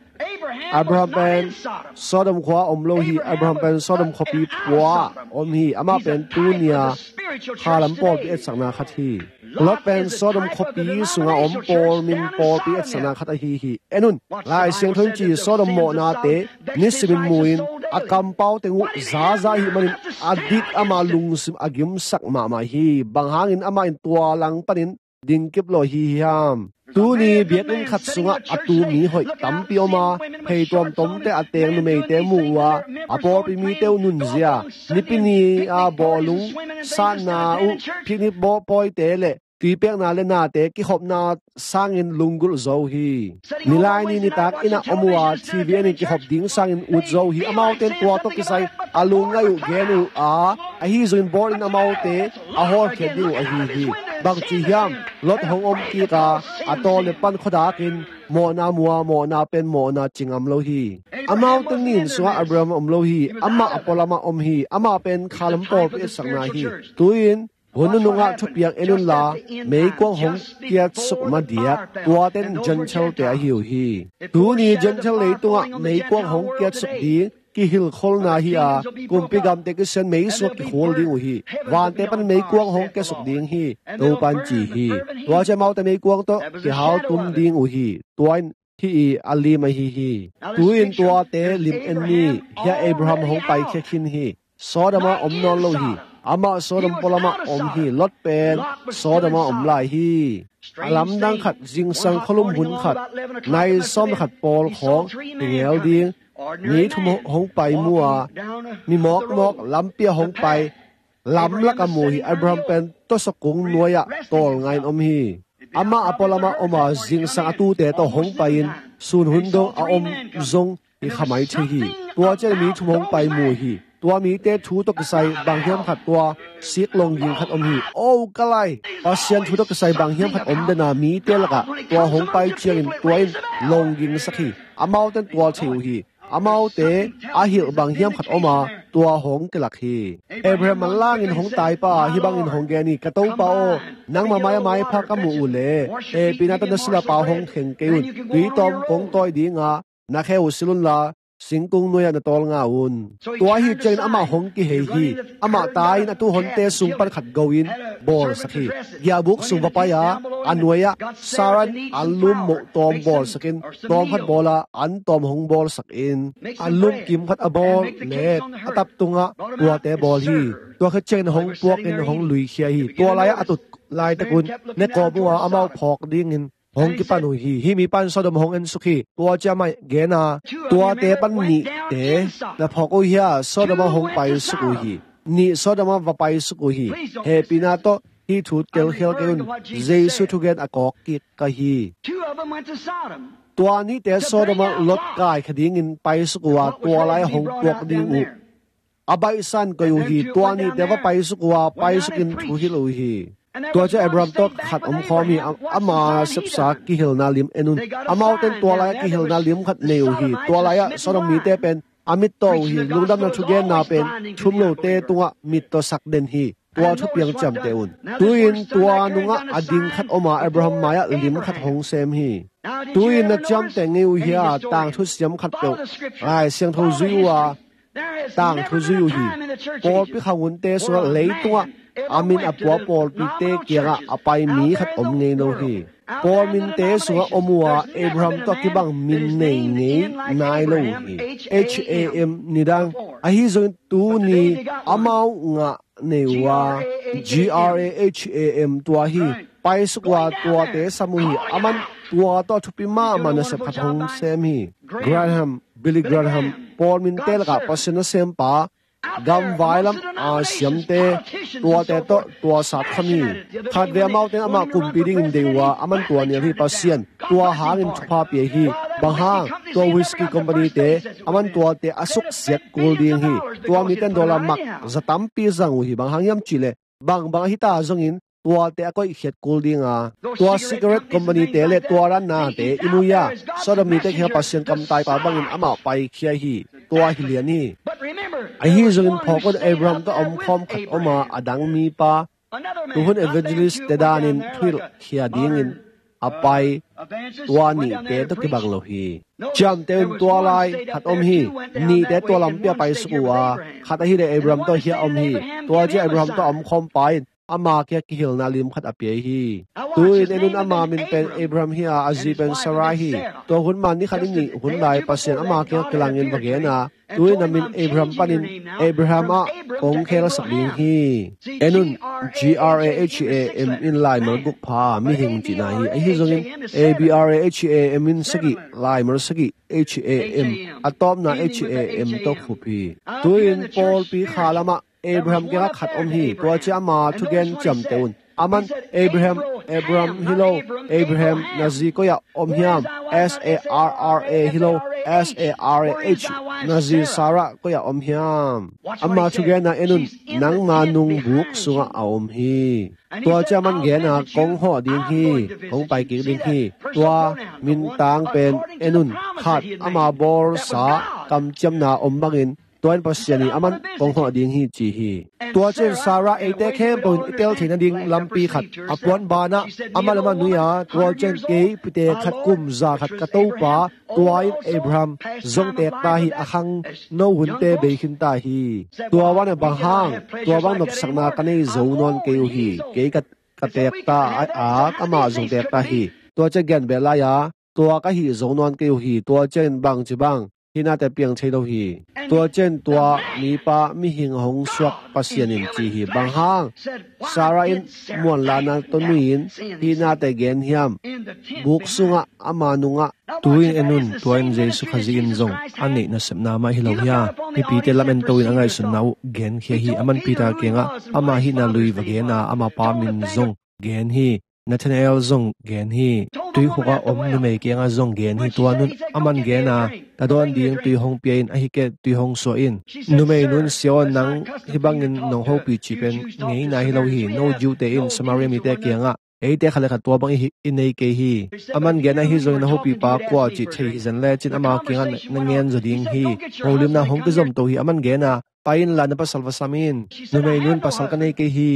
Abraham pen Sodom khwa omlo hi Abraham pen Sodom khopi pwa om hi ama pen tunia khalam pol bi esangna khathi lot pen Sodom khopi sunga om pol min pol bi esangna khatha hi hi enun lai seng thon chi Sodom mo na te nisrin muin akam pau te ngu za za hi manin adik ama lungsim agim sak ma ma hi banghangin ama in tua lang panin dingkip lo hi hiam tu ni biakin khat sunga atu mi hoi tampi oma phei tom tom te ateng nu mei te mu wa apor pi mi te nun zia nipini a bolung san na u phini bo poi te le ti pek na le na te ki hop na sangin lungul zo hi nilai ni ni tak ina omwa tv ni ki hop ding sangin ut zo hi amau ten tua to ki sai alunga yu genu a a hi zo in bor in amau te a hor khe ding a hi hi bang chi hiam lot hong om ki ka atole pan khoda kin mo na muwa mo na pen mo na chingam lo hi amau ten nin suwa Abraham om lo hi amma apolama om hi amma pen khalam por pe sangna hi tuin honu nunga thupiak enun la mei kwang hong kiat suk ma dia tua ten janchal te a hiu hi tu ni janchal le tunga mei kwang hong kiat suk di ki hil khol na hi a kumpi gam te ki sen mei so ki khol ding hi wan te pan mei kwang hong ke suk ding hi to pan chi hi tua che mau te mei kwang to ki hau tum ding u hi tuan hi ali ma hi hi tuin tua te lim en ni ya Abraham hong pai khe khin hi sodama om non lo hi ama sodom polama om hi lot pen sodama om lai hi alam dang khat jing sang kholum hun khat nai som khat pol khong ngel ding ni thum hong pai mua mi mok mok lam pia hong pai lam laka mu hi Abraham pen to sakung noya tol ngain om hi ama apolama oma jing sang atu te to hong pai in sun hun do a om zong hi khamai thi hi tua che mi thum hong pai mu hi tua mi te thu to kisai bang hiam khat tua sik long yin khat om hi o kalai pasian thu to kisai bang hiam khat om de na mi te laka tua hong pai chiang in tua in long yin sakhi amau ten tua cheu hi amau te a hil bang hiam khat oma tua hong ke lakhi Abraham lang in hong tai pa hi bang in hong ge ni ka to pa o nang ma mai mai pha ka mu le e pinatan na sila pa hong theng ke un wi tom kong toy di nga na khe usilun la singkung noya na tol nga un tua hi chen ama hong ki he hi ama tai na tu honte sung par khat goin bol sakhi ya buk sung pa ya anwaya saran alum mo tom bol sakin tom khat bola an tom hong bol sakin alum kim khat abol le atap tunga tua te bol hi tua khat chen hong puak in hong lui khia hi tua lai atut lai ta kun ne ko bua amau phok ding in hong ki panu hi hi mi pan sodom hong en sukhi tua cha mai ge na tua te pan ni te na phoko hiya sodom hong pai suku hi ni sodom va pai suku hi he pina to hi thu tel hel ke un jesu thu gen akok ki ka hi tua ni te sodom lot kai khading in pai suku wa tua lai hong puak ding u abai san ko yu hi tua ni te va pai suku wa pai sukin thu hi lo hi tua cha Abraham to khat om khomi ama sapsa ki hilna lim enun amauten tua lai ki hilna lim khat neu hi tua lai sodom mi te pen amit to hi lungdam na thugen na pen thumlo te tunga mit to sak den hi tua thu piang cham te un tuin tua nunga ading khat oma Abraham maya lim khat hong sem hi tuin na cham te ngeu hi tang thu siam khat pe ai siang tho zuwa tang thu zu hi por pi khawun te so lei tunga amin apua pol pi te kianga apai mi khat om nge no hi por min te sunga omua Abraham to ki bang min nei nge nai lo hi h a m nidang a hi zon tu ni amau nga newa g r a h a m tua hi pai sukwa tua te samu hi aman tua to thupi ma man se phathong sem hi Graham Billy Graham por min tel ka pasena sem pa gam vailam a siamte tua te to tua sat khami khat ve mauten ama kumpiring in dewa aman tua ni ri pasian tua hangin thupa pe hi bahang tua whisky company te aman tua te asuk siat kul ding hi tua mi ten dollar mak zatam pi zang hi bahang yam chile bang bang hita zongin tua te akoi het kul ding a tua cigarette company te le tua ran na te imuya sodom mi te khe pasian kam tai pa bangin ama pai khia hi tua hi liani ai hi zongin phokon Abraham to om khom khat oma adang mi pa tuhun evangelist te danin thil khia ding in apai tua ni te to ki bang lo hi cham te un tua lai khat om hi ni te tua lam pia pai suwa khat hi de Abraham to hi om hi tua je Abraham to om khom pai ama kya ki hil na lim khat apye hi tuin enun ama min pen Abraham hi a azi pen Sarai hi to hun man ni khanin ni hun lai pasien ama kya kilangin bagena tuin amin Abraham panin Abraham a kong khela sakling hi enun G R A H A M in lai mar guk pha mi hing chi na hi a hi zongin A B R A H A M in sagi lai mar sagi H A M atom na H A M to khupi tuin Paul pi khalama Abraham kya khat om hi to cha ma thu gen cham teun aman Abraham Abraham hilo Abraham nazi ko ya om hiam S A R R A hilo S A R A H nazi Sarah ko ya om hiam amma thu gen na enun nang ma nung buk sunga om hi to cha man gen na kong ho ding hi kong pai ki ding hi to min tang pen enun khat ama bor sa kam cham na om bangin tuan pasiani aman kong ho ding hi chi hi tua chen Sarah ate khem pon itel thina ding lampi khat apon bana amalama nuya tua chen ke pite khat kum za khat ka to pa tua Abraham zong te ta hi akhang no hun te be khin ta hi tua wan ba hang tua wan nop sakna kanei zo non ke hi ke ka ka te ta a kama zong te ta hi tua che gen be la ya tua ka hi zo non ke hi tua chen bang chi bang hina te piang chei do hi tua chen tua mi pa mi hing hong swak pasian in chi hi bang hang Sarah in mon lana tonuin hina te gen hiam buk sunga amanunga tuin enun tuin jesu khazi in zong ani na semna ma hi lo ya pi pi te lamen to in angai sun nau gen khe hi aman pita kenga ama hi na lui wagena ama pa min zong gen hi Nathanael zong gen hi tui huka om nu mei kenga zong gen hi tuanun aman gena tadon ding tui hong pian a hi ke tui hong so in nu mei nun sio nang hibangin nong ho pi chi pen ngei na hi lo hi no ju te in Samaria mi te kenga ei te khala kha to bang hi inei ke hi aman gena hi zong na ho pi pa kwa chi thei hi zan le chin ama kenga na ngen zo ding hi holim na hong ke zom to hi aman gena pain la na pasal wasamin nu mei nun pasal ka nei ke hi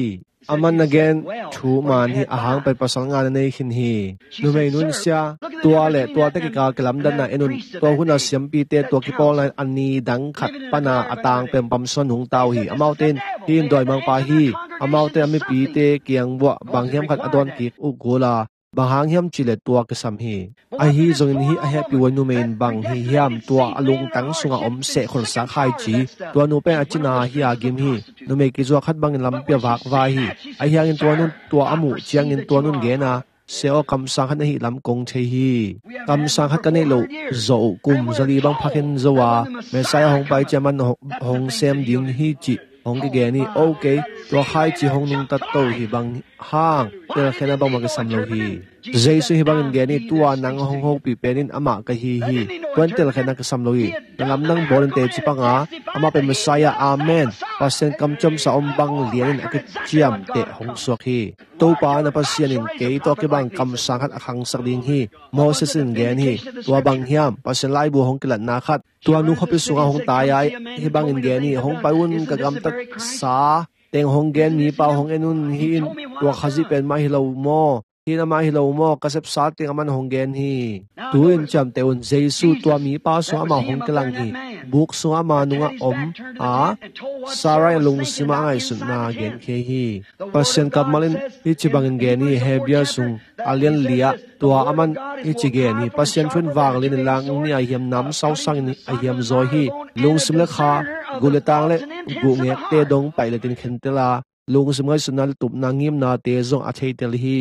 aman again thu man hi ahang pai pasal nga nei hin hi nu mei nun sia tua le tua te ki ka kelam dan na enun to huna siam pi te to ki pol an ani dang khat pana atang pem pam son hung tau hi amauten hin doi mang pa hi amaute ami pi te kiang bo bang hiam khat adon ki u gola bahang hiam chile tua ke sam hi a hi zong hi a happy wa nu main bang hi hiam tua alung tang sunga om se khol sa khai chi tua nu pe achina hi a gim hi nu me ki zo khat bang lam pe wak wa hi a hiang in tua nu tua amu chiang in tua nun ge na seo kam sang khat hi lam kong che hi kam sang khat ka nei lo zo kum zali bang phakin zowa me sai hong pai chaman hong sem ding hi chi hong ke ge ni okay to khai chi hong nung tat to hi bang hang te khena bang ma ka sam lo hi jesu hi bang ge ni tua nang hong hong pi penin ama ka hi hi twen tel khena ka sam lo hi lam nang bolen te chi panga ama pe messiah amen pasen kam chom sa om bang lian ak chiam te hong suak hi to pa na pasien in ke to ke bang kam sang khat akhang sak ding hi moses in ge ni tua bang hiam pasen lai bu hong kilat na khat tua nu khopi sunga hong ta yai hi bang in ge ni hong paiun ka gam tak sa teng hong gen mi pa hong enun hin tua khazi pen ma hi lo mo hi na ma hi lo mo kasep sa teng aman hong gen hi tu in cham te un jesu tua mi pa so ama hong kelang hi buk so ama nunga om a sarai lung sima ngai sun na gen khe hi pasien kap malin hi chibang in gen hi hebia sung alian lia tua aman hi chi gen hi pasien thun wang lin lang ni a hiam nam sau sang ni a hiam zo hi lung sim le kha guletang le gu ngek te dong pai le tin khen te la lung sim ngai sunal tup na ngim na te zong a thei tel hi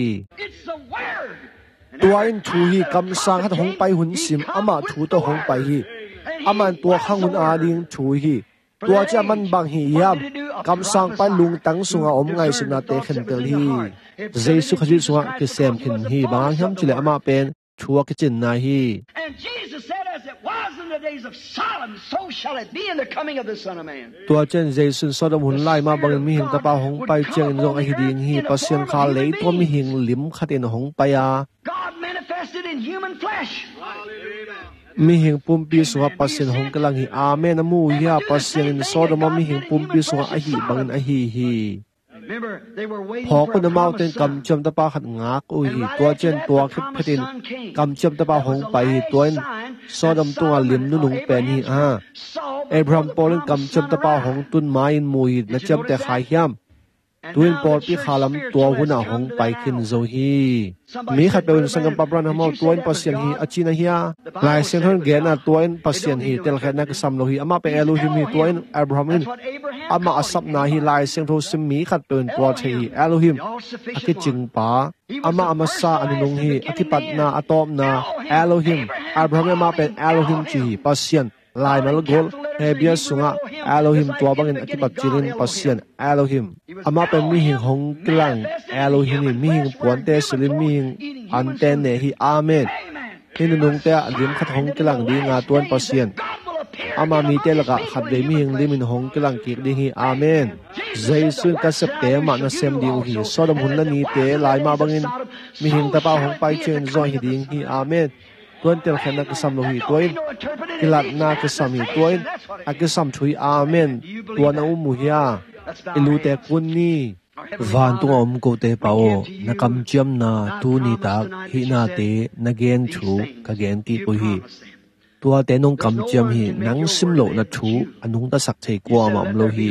tua in thu hi kam sang hat hong pai hun sim ama thu to hong pai hi aman tua khangun a ding thu hi tua cha man bang hi yam kam sang pa lung tang sunga om ngai suna te khen tel hi jesu khaji sunga ke sem khin hi bang ham chile ama pen thua ke chin na hi tua chen jesu sodom hun lai ma bang mi hin ta pa hong pai cheng in jong a hi ding hi pasien kha le to mi hing lim khatin hong pa ya mi hing pumpi suwa pasien hong kelang hi amen amu ya pasien in sodom mi hing pumpi suwa a hi bang a hi hi Phok na mountain kam chom ta pa khat ngak u hi tua chen tua khip phatin kam chom ta pa hong pai hi tuan sodom tunga lim nu nung pen hi a Abraham polin kam chom ta pa hong tun main mui na chom te khai hiam tuin por pi khalam tua huna hong pai khin zo hi mi khat pe un sangam papran hamo tuin pasien hi achina hiya lai sen hon ge na tuin pasien hi tel khat na ka sam lo hi ama pe elohim hi tuin Abraham in ama asap na hi lai sen tho sim mi khat pe un por the hi elohim aki ching pa ama ama sa anung hi aki pat na atom na elohim Abraham ma pe elohim chi pasien lai mal gol hebia sunga elohim tua bangin akipat chirin pasien elohim ama pe mi hing hong klang elohim mi hing puante silim mi hing anten ne hi amen hin nung te lim khat hong klang di nga tuan pasien ama mi te laka khat de mi hing limin hong klang ki di hi amen jaisun ka sep te ma na sem di hi sodom hun la ni te lai ma bangin mi hing ta pa hong pai chen zo hi ding hi amen tuan tel khana ka sam lo hi tuin kilat na ka sam hi tuin a ka sam thui amen tuan u mu hiya ilu te kun ni van tu om ko te pao na kam chiam na tu ni tak hi na te na gen thu ka gen ti ko hi tua te nong kam chiam hi nang sim lo na thu anung ta sak thei kwa ma lo hi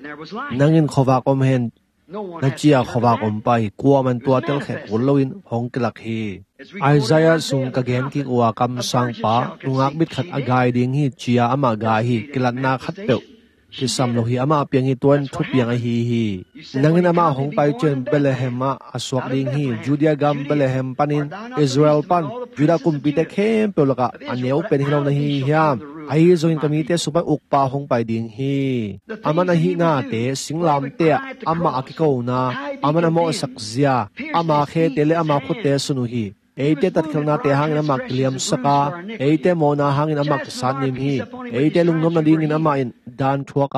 nangin khowa kom hen na chia khowa kom pai kwa man tua tel khe loin hong kelak hi Isaiah sung ka gen ki wa kam sang pa ungak bit khat agai ding hi chia ama ga hi kilat na khat pe ki sam lo hi ama piang hi tuan thu piang a hi hi nangin ama hong pai chen Bethlehem ma aswak ding hi Judea gam Bethlehem panin Israel pan Juda kum pite khem pe laka aneu pen hi na hi hiam ai join kamite super ukpa hong pai ding hi amana hi na te singlam te ama akiko na amana mo sakzia ama khe tele ama khote sunu hi eite tat khelna te hangin amak liam saka eite mo na hangin amak san nim hi eite lungnom na ding in ama in dan thuaka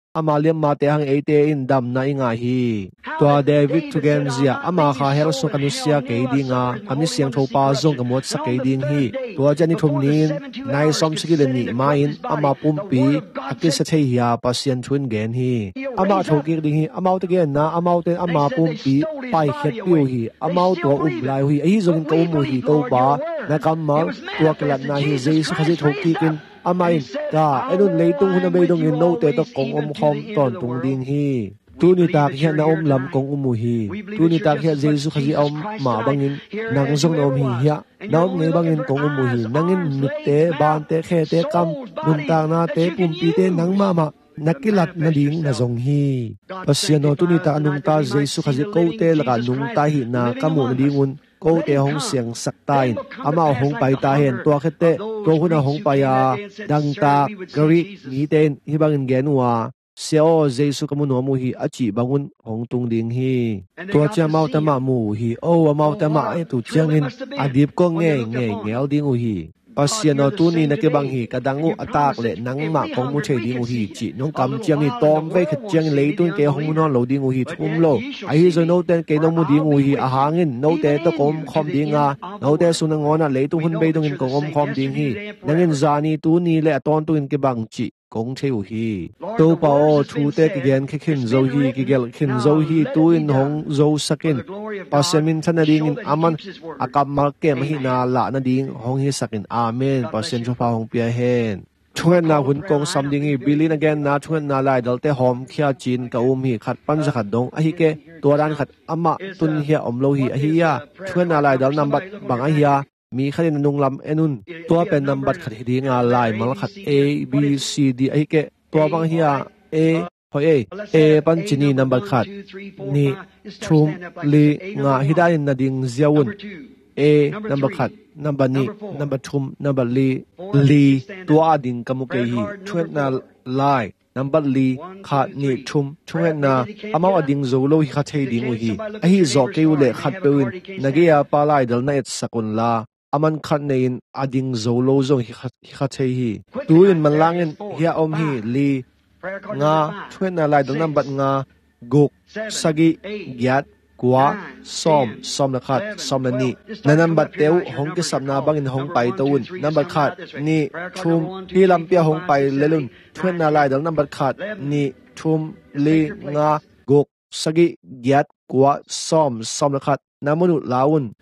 ama liam ma te hang ate in dam na inga hi tua David tugen zia ama kha her so kanusia ke dinga kami siang tho pa zong kamot sa ke ding hi tua jani thum nin nai som sigil ni main ama pumpi akis sa thei ya pasien thun gen hi ama thoki ding hi amau te gen na amau te ama pumpi pai khet piu hi amau to up lai hi ai zong ko mu hi to ba na kamal tua kelat na hi jesu khaji thoki kin amai da enun leitung huna be dong in no te to kong om khom ton tung ding hi tu ni tak hian na om lam kong umu hi tu ni tak hian jesu khaji om ma bangin nang zong om hi ya na om nge bangin kong umu hi nangin nut te ban te khe te kam mun ta na te pum pi te nang ma ma nakilat na ding na zong hi pasiano tu ni ta anung ta jesu khaji ko te laka nung ta hi na kamu na dingun ko te hong siang saktain ama hong pai ta hen to khete to huna hong pa ya dang ta gari ni ten hi bangin genwa seo jesu kamu no mu hi achi bangun hong tung ding hi to cha mau ta ma mu hi o mau ta ma ai tu chiang in adip ko nge nge ngel ding u hi pasiano tu ni na ke bang hi kadangu atak le nang ma kong mu che ding u hi chi nong kam chiang ni tom ve khat chiang le tun ke hong no lo ding u hi thum lo ai zo no ten ke no mu ding u hi a hangin no te to kom khom dinga no te su na ngona le tu hun be dong in kong om khom ding hi nangin zani tu ni le ton tu in ke bang chi kong cheu hi to pa o thu te ki gen ki khin zo hi ki gel khin zo hi tu in hong zo sakin pasemin thana ding in aman akam mal ke ma hi na la na ding hong hi sakin amen pasen chu pa hong pia hen thuen na hun kong sam ding hi bilin again na thuen na lai dal te hom khia chin ka um hi khat pan za khat dong a hi ke to ran khat ama tun hi om lo hi a hi ya thuen na lai dal number bang a hi yaมีขนาดนุ่งลำเอนุนตัวเป็นนัมบัดขัดดีงาลายมัลขัด A B C D ไอเกตัวบางเฮีย A พอ A A ปัญจินีนัมบัดขัดนี่ชุมลีงาฮิดายินนาดิงเซียวุน A นัมบัดขัดนัมบัดนี้นัมบัดชุมนัมบัดลีลีตัวอดิงกามุเกฮีชวนนาลายนัมบัดลีขัดนี่ชุมชวนนาอามาอดิงโซโลฮิขัดเฮดิงอุฮีไอฮิโซเกวเลขัดเปินนักเกียปาลายดลนาเอตสกุลลาอามันขัดในอดิงโซโลซงฮิขัดเฮฮีตูอินมันลางินเฮียอมฮีลีงาชวนนาลายดลนัมบัดงากุกสกิยัดกว่าซ้อมซ้อมละขัดซ้อมละนี่นันนัมบัดเตียวหงกิสับนาบังอินหงไปตูนนัมบัดขัดนี่ชุมพี่ลำเปียหงไปเลลุนชวนนาลายดลนัมบัดขัดนี่ชุมลีงากุกสกิยัดกว่าซ้อมซ้อมละขัดน้ำมนุษย์ลาวุน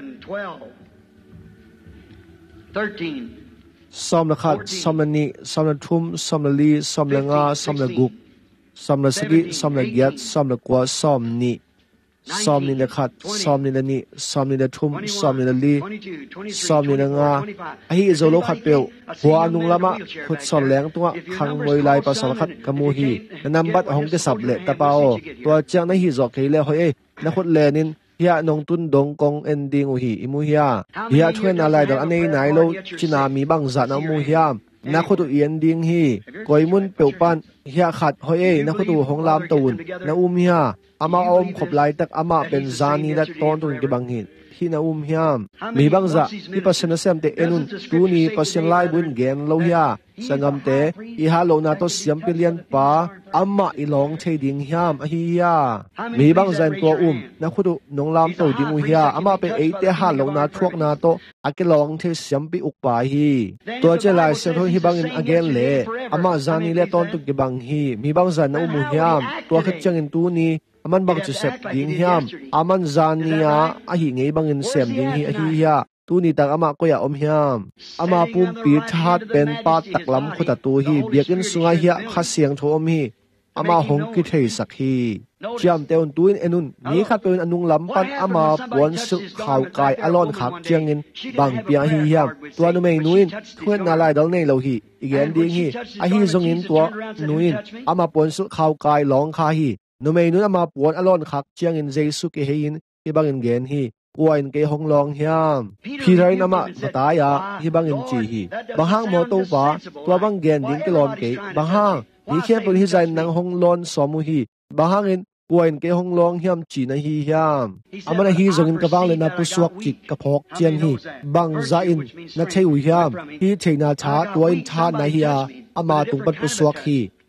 ซ้อมละขัดซ้อมละนี่ซ้อมละชุมซ้อมละลีซ้อมละงาซ้อมละกุกซ้อมละสกิซ้อมละยัดซ้อมละกว่าซ้อมนี่ซ้อมนี่ละขัดซ้อมนี่ละนี่ซ้อมนี่ละชุมซ้อมนี่ละลีซ้อมนี่ละงาไอ้โซโลขัดเปียวหัวนุงละมะขุดสอนแหลงตัวขังมวยลายปะสอนขัดกมูฮีนำบัดหงจะสับเละตะเปาตัวเจ้าในฮีจอกเฮเลเฮ้ยนักขุดเลนินเฮียนงตุนดงกงเอนดิงอุฮีอิมูเฮียเฮียช่วยนาลายดอกอันนี้ไหนโลจินามีบังจัดน้ำมูเฮียนักขุดเอียนดิงฮีกอยมุนเปียวปันเฮียขัดเฮ้ยนักขุดหงลามตูนนักอุ้มเฮียอามาอมขบไล่ตักอามาเป็นจานีและตอนตุนกบังหินที่นาอุ้มเฮียมมีบังจะที่ปัสนาเซมเตเอนุนตูนีปัสนาไล่บุญเกนโลเฮียสังกัมเตอีฮาโลนาโตเสียมเปลี่ยนป้าอามาอีหลงเทดิงเฮียมเฮียมีบังจะตัวอุ้มนักขุดนงลามตูดิงอุเฮียอามาเป็นเอเตฮาโลนาทวกนาโตอากิหลงเทเสียมปีอุกปาฮีตัวเจลายเซทฮิบังอินอเกนเลอามาจานีและตอนตุกบังฮีมีบังจะนาอุ้มเฮียมตัวขจังอินตูนีอามันบังจะเสพดิงเฮียมอามันจานีอาอหิเงยบังอินเสพดิงฮีอหิยาตูนี่ตักอามาก็อย่าอมเฮียมอามาปุ่มปีทัดเป็นปาตักลำขุดตัวฮีเบียกินสุงายเฮียขัดเสียงโทอมฮีอามาหงกิเทสักฮีจำเตียนตูนเอนุนนี้ขัดเป็นอนุงลำปันอามาปวนสุข่าวกายอลอนขักเจียงอินบังเปียฮีเฮียมตัวนุเมงนุนทวนนาลายดอกเนยเราฮีอีกอย่างดีฮีอหิจงอินตัวนุนอามาปวนสุข่าวกายหลงคาฮีนุเมงนุนอามาปวนอลอนขักเจียงอินเจสุกิเฮียนที่บังอินเกนฮีกวนเกหงลองเฮียมพี่ไรนามะตายาที่บังอินจีฮีบางห้างมอตัวป้าตัวบังเกนดิ้งกลอมเกบางห้างนี่แค่เป็นที่ใจนังหงลอนสมุฮีบางห้างอินกวนเกหงลองเฮียมจีนะฮีเฮียมอามันฮีจงอินกบางเลยนะปุสวกจิกกระพกเจียนฮีบางใจอินนัทเทวเฮียมฮีเทนาชาตัวอินชาในเฮียอามาตุงปันปุสวกฮี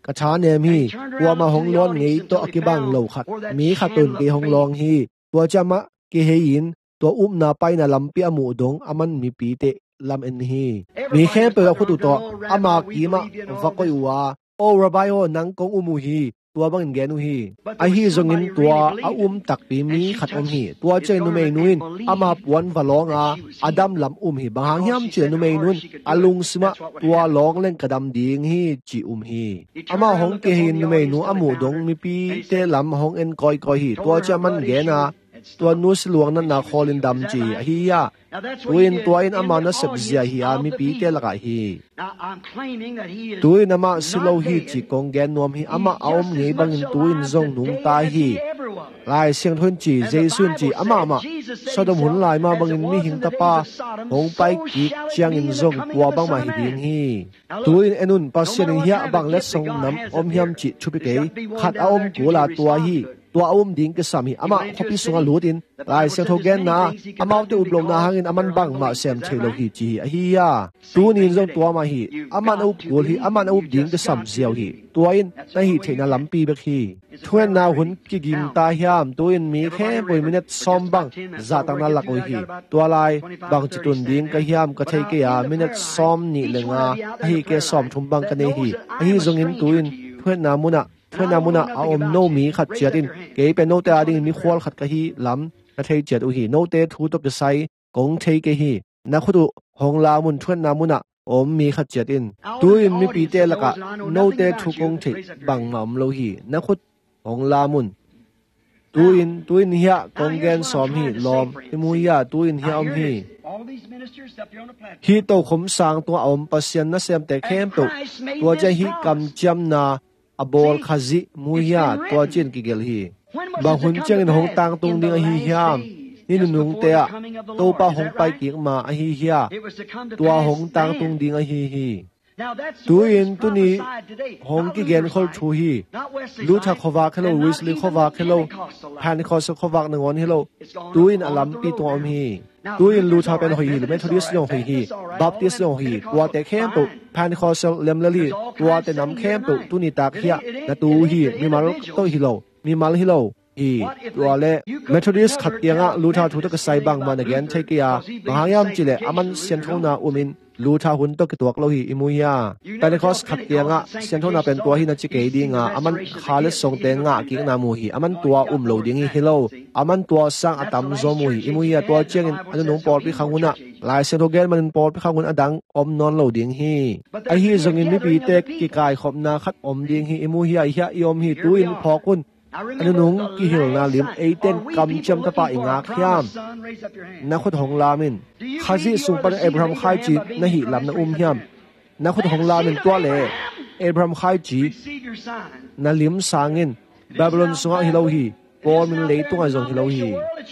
กระชาเนมฮีตัวมาหงล้วนงี้ตัวอกิบังโลขัดมีขัดตุนกีหงลองฮีตัวจะมะกีเฮยินตัวอุ้มนาไปนาลำเปียมูดงอามันมีปีเตลำเอ็นฮีมีแค่เปลือกขุดตัวอามากีมาฟักก็อยู่ว่าโอระบายโอนังกงอุมูฮีตัวบังเกนุฮีไอฮีจงอินตัวอาอุ้มตักปีมีขัดอมฮีตัวเจนุเมนุนอามาปวนวาลองอาอดัมลำอุ้มฮีบางยามเจนุเมนุนอาลุงสมะตัวลองเล่นกระดำดีงฮีจีอุ้มฮีอามาหงเกหินนุเมนุอามูดงมีปีเตลำหงเอ็นกอยกอยฮีตัวเจมันเกนาตัวนุสลวงนั้นนาคอลินดำจีฮียาตัวอินตัวอินอามานัสบเซียฮีอามีปีเตลกะฮีตัวอินอามาสโลฮีจีกงแกนนวมฮีอามาเอามงี้บังอินตัวอินซงนุงตาฮีลายเสียงทุนจีเจสุนจีอามามาสะดมหุนลายมาบังอินมีหิงตะปาหงไปกีเชียงอินซงตัวบังมาฮีดิงฮีตัวอินเอนุนปัสเซียนฮียบังเล็ดซงน้ำอมยำจีชุบิเกยขัดเอาอมกูลาตัวฮีตัวอุ้มดิ้งก็สามีอามาขบิสุงาลูดินลายเสียงทแกนนาอามาตัวอุบลงนาหางินอามันบังมาเสียมเชลฮีจีฮียาตัวนี้จงตัวมาฮีอามันอุบกูฮีอามันอุบดิ้งก็สามเสียวฮีตัวอินในฮีเทนาลำปีเบกีทวนนาหุนกิกิมตาฮิมตัวอินมีแค่บริมิเนตซอมบังจัตังนาลักโอฮีตัวลายบังจิตุนดิ้งก็ฮิมก็เทเกียมิเนตซอมนี่เลงาฮีเกซอมทุมบังกันเนฮีฮีจงอินตัวอินทวนนามุนะเพื่อนนามุนะเอาอมโนมีขัดเจียดินเก๋เป็นโนเตอดิงมีควอลขัดกะฮีลำกระเทยเจียดอุฮีโนเตทูตกจะใส่กงเทกะฮีนักขุดหงลามุนเพื่อนนามุนะอมมีขัดเจียดินตัวอินมีปีเตละกะโนเตทูกงเทบังหม่อมโลฮีนักขุดหงลามุนตัวอินตัวอินเฮียกงแกนสอมฮีลอมอิมุยาตัวอินเฮียอมฮีฮีโตขมสางตัวอมปัสยันนัสยมแต่เข้มตุตัวจะฮีกำจำนาอบอลขจิมุยาตัวเจนกิเกลฮีบางคนเจงหงตังตุงดิงอหิยามนี่นุงเตะตัวป้าหงไปกิกมาอหิยาตัวหงตังตุงดิงอหิฮีตัวอินตัวนี้หงกิเกนคนชูฮีลูทาขวาเคโลวิสลีขวาเคโลแพนคอสขวานงอนฮิโลตัวอินอลัมปีตัวอมฮีตัวอินลูทาเป็นหอยหรือเมทอดิสยองหอยฮีบัพติสยองหอยตัวแต่เข้มตุแพนคอสเลมเลลีตัวแต่น้ำเข้มตุตัวนี้ตากเฮียและตัวฮีมีมาลโตฮิโลมีมาลฮิโลฮีตัวเล่เมทอดิสขัดเตียงะลูทาทุตกไซบังมันเกนเทกิยาบางยามจิเลอามันเซียนทงนาอุมินลูทาหุนตกตัวกลฮีอิมุยาแพนคอสขัดเตียงะเซียนทงนาเป็นตัวฮีนัจิเกดีงาอามันคาเลสงเตงะกิงนามูฮีอามันตัวอุ้มโลดิงฮิโลอามันตัวสร้างอัตมโซมูฮีอิมุยาตัวเจียงอันนงปอดพิขังหุนะลายเซนโทเกนมันปอดพิขังหุนอดังอมนอนโลดิงฮีไอฮีจงอินมิปีเตกกิกายขอบนาคัดอมดิงฮีอิมุยาฮิยายอมฮีตุอินพอกุนอันนุงกิฮิลนาลิมเอเตนกำจำตะปะอิงาขยามนักขุดหงลามินข้าจิสุงปันเอบรามไคจีนหิลำนาอุ้มยามนักขุดหงลามินตัวเล่เอบรามไคจีนาลิมสางินบาบิลอนสุงฮิโลฮีปอมินเลตุงไอซงฮิโลฮี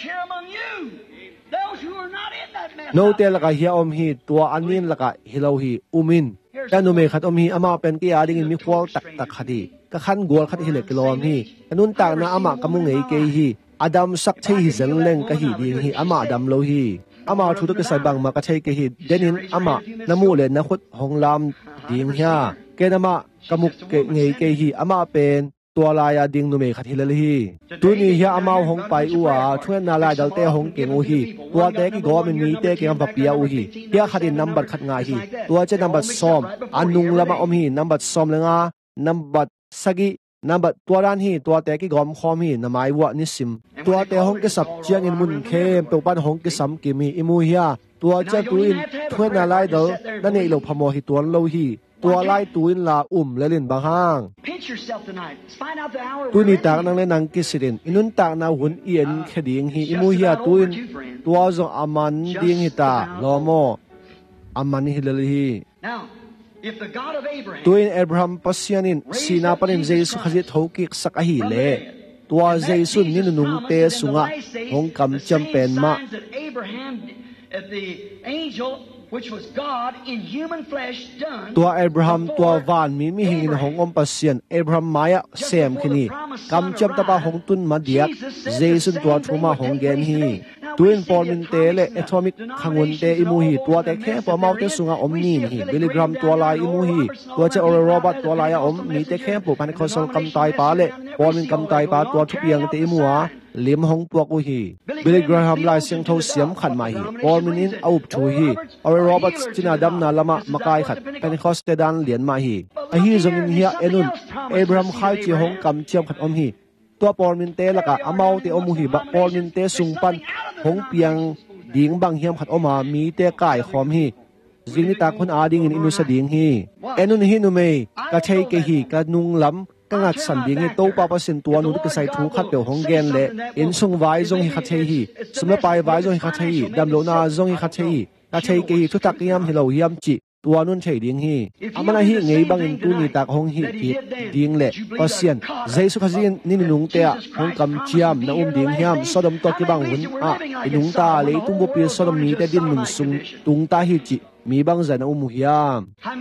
โนเตลกะฮิอมฮีตัวอันนินลกะฮิโลฮีอุมินแต่นุเมขัดอมฮีอามาเป็นกิยาดิงินมีควอลตักตักขัดีก็ขันกัวขัดฮิเลกลอมฮีนุนตากนาอามากมุงเอเกฮีอดัมสักเทฮิเซลเลงกะฮีดิงฮีอามาดัมโลฮีอามาทุตกะไซบังมากะเทกะฮีเดนินอามานามูเลนะขุดหงลามดิงฮยาเกนามากะมุกเกเงเกฮีอามาเป็นตัวลายดิงนุเมขัดฮิเลลีตัวนี้เฮียอามาหงไปอัวทวนนาลายดัลเตหงเกงอูฮีตัวเตกิโกมันมีเตเกงบับเปียอูฮีเฮียขัดอินนัมบัดขัดงาฮีตัวเจนัมบัดซอมอันนุงละมาอมฮีนัมบัดซอมเลงานัมบัดสกินับตัวด้านฮีตัวแต่กิกอมคอมีนามายวันิสิมตัวแต่หงกิสับเจียงอินมุนเข้มตัวปั้นหงกิสัมกิมีอิมูเฮียตัวเจ้าตุอินทวนนาลายเดอนั่นเองเราพมอฮีตัวโลฮีตัวไล่ตุอินลาอุ่มและลินบางห้างตุนิตากนังเลนังกิสิรินอินุนตากนาหุนเอียนแค่ดิ่งฮีอิมูเฮียตุอินตัวจงอามันดิ่งฮิตาลอโมอามันฮิเลลีตัวอินอับราฮัมปัสยานินสีนาปนินเจสุขจิตหกิกสักหิเลตัวเจสุนินนุงเตสุงะหงกำจำเป็นมาตัวอับราฮัมตัววานมีมิหินหงอมปัสยันอับราฮัมมายะเซมคินีกำจำตะปาหงตุนมาเดียกเจสุนตัวทุมาหงเกนฮีตุนปอมินเตเลเอทอมิกขังวนเตอิมูฮีตัวแต่แค่พอเมาเตสุงาอมนีฮีบิลิกรัมตัวลายอิมูฮีตัวเจอโรบัตตัวลายอมมีแต่แค่ปุพันคอสลกำตายปาเลปอมินกำตายปาตัวทุกอย่างเตอิมัวเลี้ยมห้องปวกอุฮีบิลิกราฮัมลายเสียงโทเสียมขันมาฮีปอมินินเอาอุบชูฮีโอเรโรบัตจินาดัมนาลามะมากายขัดเป็นคอสเตดันเหรียญมาฮีอฮีจงอินเฮียเอนุนเอบรามขายจีห้องกำเจียมขัดอมฮีตัวปอมินเตละกะอามาเตอมูฮีบะปอมินเตสุงปันห้องเปียงดิ่งบางเฮียมขัดออกมามีเตะกายขอมฮีจิงนิตาคนอาดิ่งอินอินุสดิ่งฮีเอนุนฮีนุเมกะเชยเกฮีกะนุงลำกังอัดสันดิ่งฮีโตปาปะสินตัวนุดกใส่ถูขัดเปียวห้องแกนเละอินซุงไว้จงฮีขัดเชยฮีสมไปไว้จงฮีขัดเชยฮีดำโลนาจงฮีขัดเชยฮีกะเชยเกฮีทุตักยามฮิโลยามจิตัวนุ่นเฉยดิ่งฮีอามันฮีไงบางอินตุนิตาห้องฮีกีดิ่งเละก็เสียนใจสุขจินนินุงเตะห้องกำเจียมนาอุ้มดิ่งเฮียมสอดมตอกกีบังหุ่นอ่ะอินุงตาเลยตุ้งบุปผสอดมีแต่ดินนุงซุงตุงตาฮีจิมีบางใจนาอุ้มเฮียม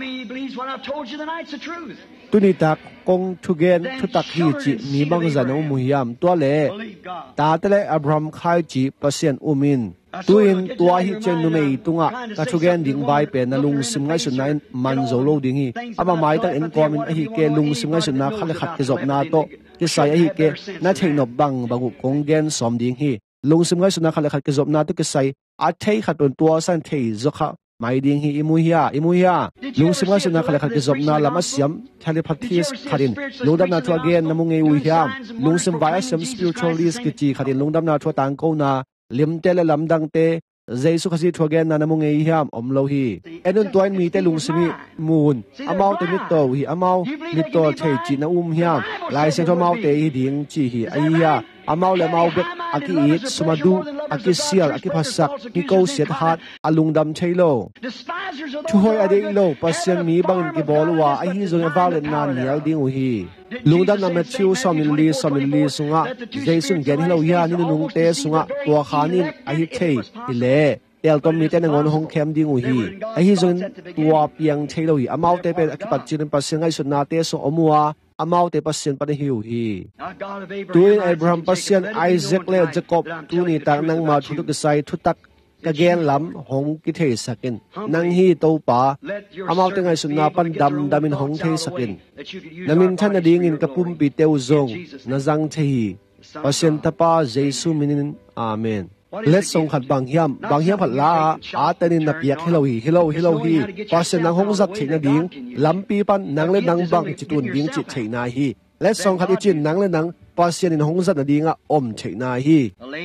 ตุนิตากงทุเกนทุตักฮีจิมีบางใจนาอุ้มเฮียมตัวเล่ตาเตเลอับรามขายจิเปอร์เซ็นต์อุมินตุยนตัวฮิเจนนุเมย์ตุงะกะทุเกนดิ่งใบเป็นนลุงซิมไงสุดนั้นมันโจโลดิ่งฮีอามาหมายตั้งเอ็นกอมินอหิเกลุงซิมไงสุดนั้นขัดขัดกิจบนาโตกิสายอหิเกน่าเทนบบังบังุกงเกนสอมดิ่งฮีลุงซิมไงสุดนั้นขัดขัดกิจบนาโตกิสายอาเทขัดตัวสันเทจกะไม่ดิ่งฮีอิมุฮียอิมุฮียลุงซิมไงสุดนั้นขัดขัดกิจบนาลามัสยามเทเลพาธีสขัดินลุงดำนาทัวเกนนามุงเออุฮียามลุงซิมไวส์ซิมสปิริตชัลลิสกิจีขัดินลุงดำนาทัวตังโกนาเลียมเตเลลำดังเตเจสุขสิทัวเกนนานามุงเอียมอมโลฮีเอ็นนุนตัวมีเตลุงสมิมูนอามาเตมิโตฮีอามามิโตเทจินาอุมเฮียมลายเซนทอมาเตอีดิงจีฮีอายาอามาเลมาเบกอากิอิดสมาดูอากิเซียลอากิพัสซักนิโกเซียดฮัดอาลุงดำเชโลช่วยอเดอิโลปัสยันมีบังกิบอลว่าไอฮิซงเอวาเลนนานเนียลดิงอุฮีลุงดำนาเมชิวสามิลลีสามิลลีสุงะเจสุนเกนิโลยานินุงเตสุงะตัวขานินไอฮิเทอิเลเอลตอมมีแต่งอนห้องเข้มดิงอุฮีไอฮิซงตัวเปียงเชโลฮีอามาเตเป็นอากิปัจจินปัสยังไงสุนนาเตสุอมัวอามาเตปัสยันปะหิวฮีตัวอับราฮัมปัสยันไอแซคเลจคอบตัวนี้ต่างนังมาทุกข์ใส่ทุตักกะเกนลำหงกิเทสักินนังฮีโตปาอามาเตงไงสุนนาปันดำดำมินหงเทสักินนามินท่านดิ่งอินกับปุ่มปีเตวซงนาจังเทฮีปัสยันตปาเจสุมินินอาเมนเลสส่งขัดบางเฮียมบางเฮียมผัดลาอาเตนินนับยักฮิโลฮีฮิโลฮิโลฮีปัสยันนังหงจัดเทนาดิ่งลำปีปันนังเลนังบางจิตุนดิ่งจิตเทนาฮีและส่งขัดอิจินนังเลนังปัสยันนินหงจัดนาดิ่งอ่ะอมเทนาฮี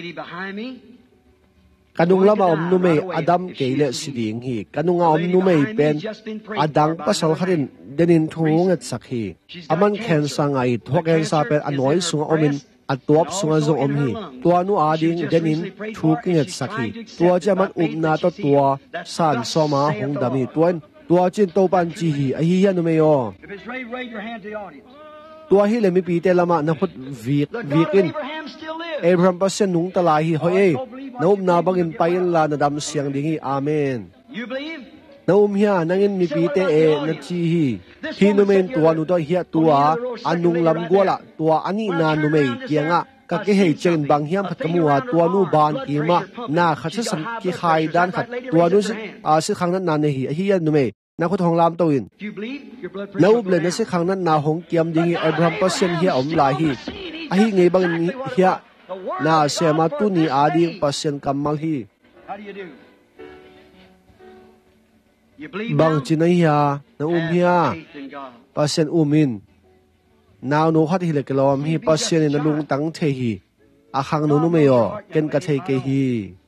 กันุงละมาอมนุเมย์อดัมเกลสิดิ่งฮีกันุงอมนุเมย์เป็นอดังปัสสาวะขัดินเดนินทงเงสักฮีอามันแคนสังไอทวกแคนซาเป็นอนอยสุงอมินอัตตัวสุงจงอมฮีตัวนูอาดิงเดนินทุกเงสักฮีตัวจะมันอุบนาตัวตัวสันสมาหงดามีตัวตัวจินโตปันจีฮีอหิยานุเมยอตัวฮีเลมิปีเตลมานับวีกวีกินเอบรัมปัสเซนุงตลาฮีเฮ้ยนอุมนาบังอินไปอินลานาดัมเสียงดิ่งฮีอาเมนนอุมเฮียนังอินมีปีเตเอนัจีฮีฮีนุเมนตัวนุตัวเฮียตัวอันนุงลำกัวละตัวอันนี้นานุเมยเกียงะกักเฮเจนบางเฮียมขัดมัวตัวนูบานกีมานาขัดสันกีไฮด้านขัดตัวนูสิอาสิขังนั้นนานฮีฮียนุเมนาคุทองลามตัวอินนาอุบเลยนัสิขังนั้นนาหงเกียมดิ่งอับราฮัมปัสเซนเฮียอมลาฮีอหิไงบังเฮียนาเสมาตุนีอาดิปัสเซนกัมมัลฮีบางจินายานาอุมเฮียปัสเซนอุมินนาวโนขัดฮิเลกลอมฮีปัสเซนนลุงตังเทฮีอาขังโนนุเมยอเกนกัทเทเกฮี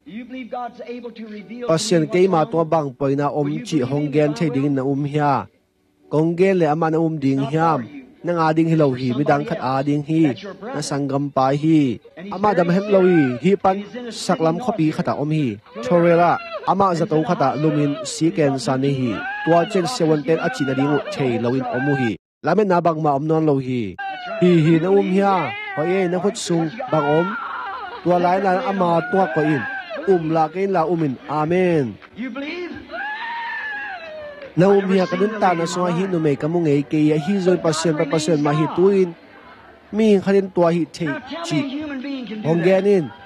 ปัสเซนเกยมาตัวบางปอยนาอมจิฮงเกนเทดิงนาอุมเฮียกงเกนเลอามานาอุมดิงเฮียมนังอาดิงฮิโลฮีมิดังขัดอาดิงฮีนาสังกัมปาฮีอามาดัมเฮมโลฮีฮีปันสักลำขบีขัดอมฮีโชเรล่าอามาจะต้องขัดลูมินสีเกนซานีฮีตัวเจนเซวันเตนอจินาดิงเชยโลวินอมูฮีลาเมนาบังมาอมนอนโลฮีฮีฮีนาอุมเฮียพอเย่นักขุดซุงบังอมตัวหลายนานอามาตัวก็อินอุมลาเกนลาอุมินอาเมนนาอุมเฮียกันตานาสวาฮินุเมกมุงเอเกียฮิโซยปัสเซนปัสเซนมาฮิตุอินมีขัดินตัวฮิเทจิฮงเกนิน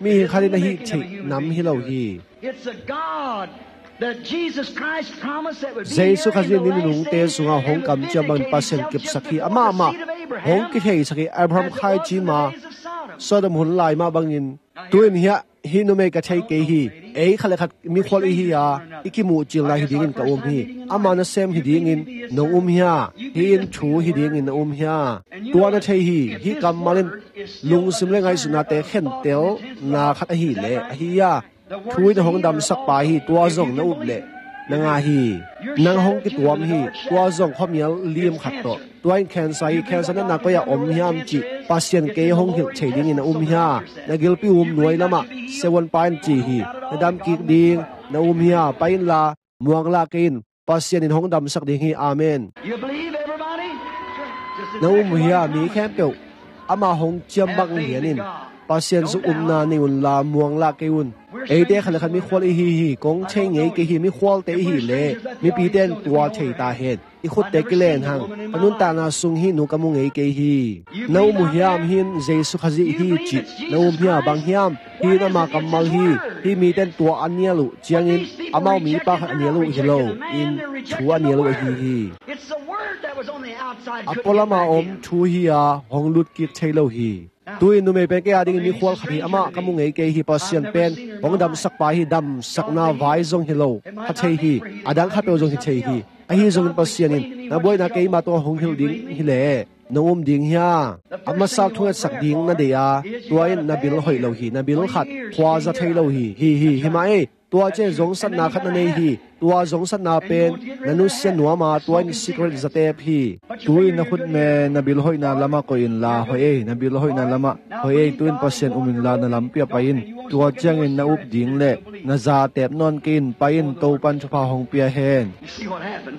มีหิงขัดนะฮิชินำฮิโลฮี It's a God that Jesus Christ promised that would be เย here ซูคริส in ต์ the นินุง last เต days สุงาหง and กำ would จะบัน vindicate ปัสเซน himself กิบสัก just ฮี like อามามา the seed of หง Abraham กิเทสักฮีอับราฮัม as คาย it was จี in มา the days of Sodom. สอดมหุนลายมาบังอินตัวนี้ฮะฮินุเมกะเทเกฮีเอ้ขะเลขัดมีควอลอีฮียาอิกิมูจิลลาฮิดิงินกะอุมฮีอามานะเซมฮิดิงินนงอุมฮียาฮินชูฮิดิงินอุมฮียาตัวนะเทฮีฮิกัมมาลินลุงซิมเลงไงสุนาเตเข็นเตลนาขัดฮีเลฮียาช่วยในห้องดำสักปาฮีตัวจงนะอุบเลนางาฮีนางห้องกิตัวมฮีตัวจงข้อมีเลียมขัดโตตัวอินแคนไซแคนไซนั้นนักก็อยากอมฮิมจีปัสเซียนเกยห้องหิวเฉยดิ้งนะอุมฮียนากิลปิอุมหน่วยละมาเซวันปานจีฮีนาดำกิกดิ้งนะอุมฮียไปอินลามัวงลากินปัสเซียนในห้องดำสักดิ้งฮีอาเมน You believe everybody? นะอุมฮียมีแค่เปียวอามาห้องเจียมบังเหรียนินปัสเซียนสุอุมนาในอุนลามัวงลากิอุนเอเดขันขันมีควอลอีฮีฮีกงเชงเงกิฮีมีควอลเตฮีเลมีปีเดนตัวเชยตาเฮดอีขุดเตกิเลนหังปนุนตานาซุงฮีนุกมุงเอเกฮีนาอุมฮิยามฮินเจสุขจิฮีจินาอุมฮิยาบังฮิยามฮีนามากัมมัลฮีฮีมีเดนตัวอันเนียลุเจียงอินอามามีปากอันเนียลุฮิโลอินชัวอันเนียลุฮีฮี It's the word that was on the outside. อปอลมาอมชูฮียาฮองลุดกิเทโลฮีตุยนุเมเปเกอาดิงมีควอลขบีอามากมุงเอเกฮีปัสเซียนเป็นฮองดำสักปาฮีดำสักนาไวซงฮิโลฮัทเทฮีอาดังขับเปลจงฮิเทฮีไอฮีจงปัสเซียนินนาบวยนาเกยมาตัวฮองฮิลดิงฮิเลนงอมดิงฮียอามาสักทุ่งสักดิงนาเดียตัวอินนาบิลหอยโลฮีนาบิลขัดควาจะเทโลฮีฮีฮีฮิมาเอตัวเจจงสันนาขัดนาเนฮีตัวจงสันนาเป็นนานุเซียนหัวมาตัวอินสิกรตจะเตพีตัวอินนักขุดเมนาบิลหอยนาลามาโกอินลาหอยเอนาบิลหอยนาลามาหอยเอตัวอินปัสเซียนอุมินลานาลัมเปียไปอินตัวเจงอินนาอุบดิงเล่นาซาเตบนอนกินไปอินโตปันชุพาหงเปียเฮน You see what happened?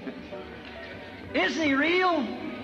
Isn't he real?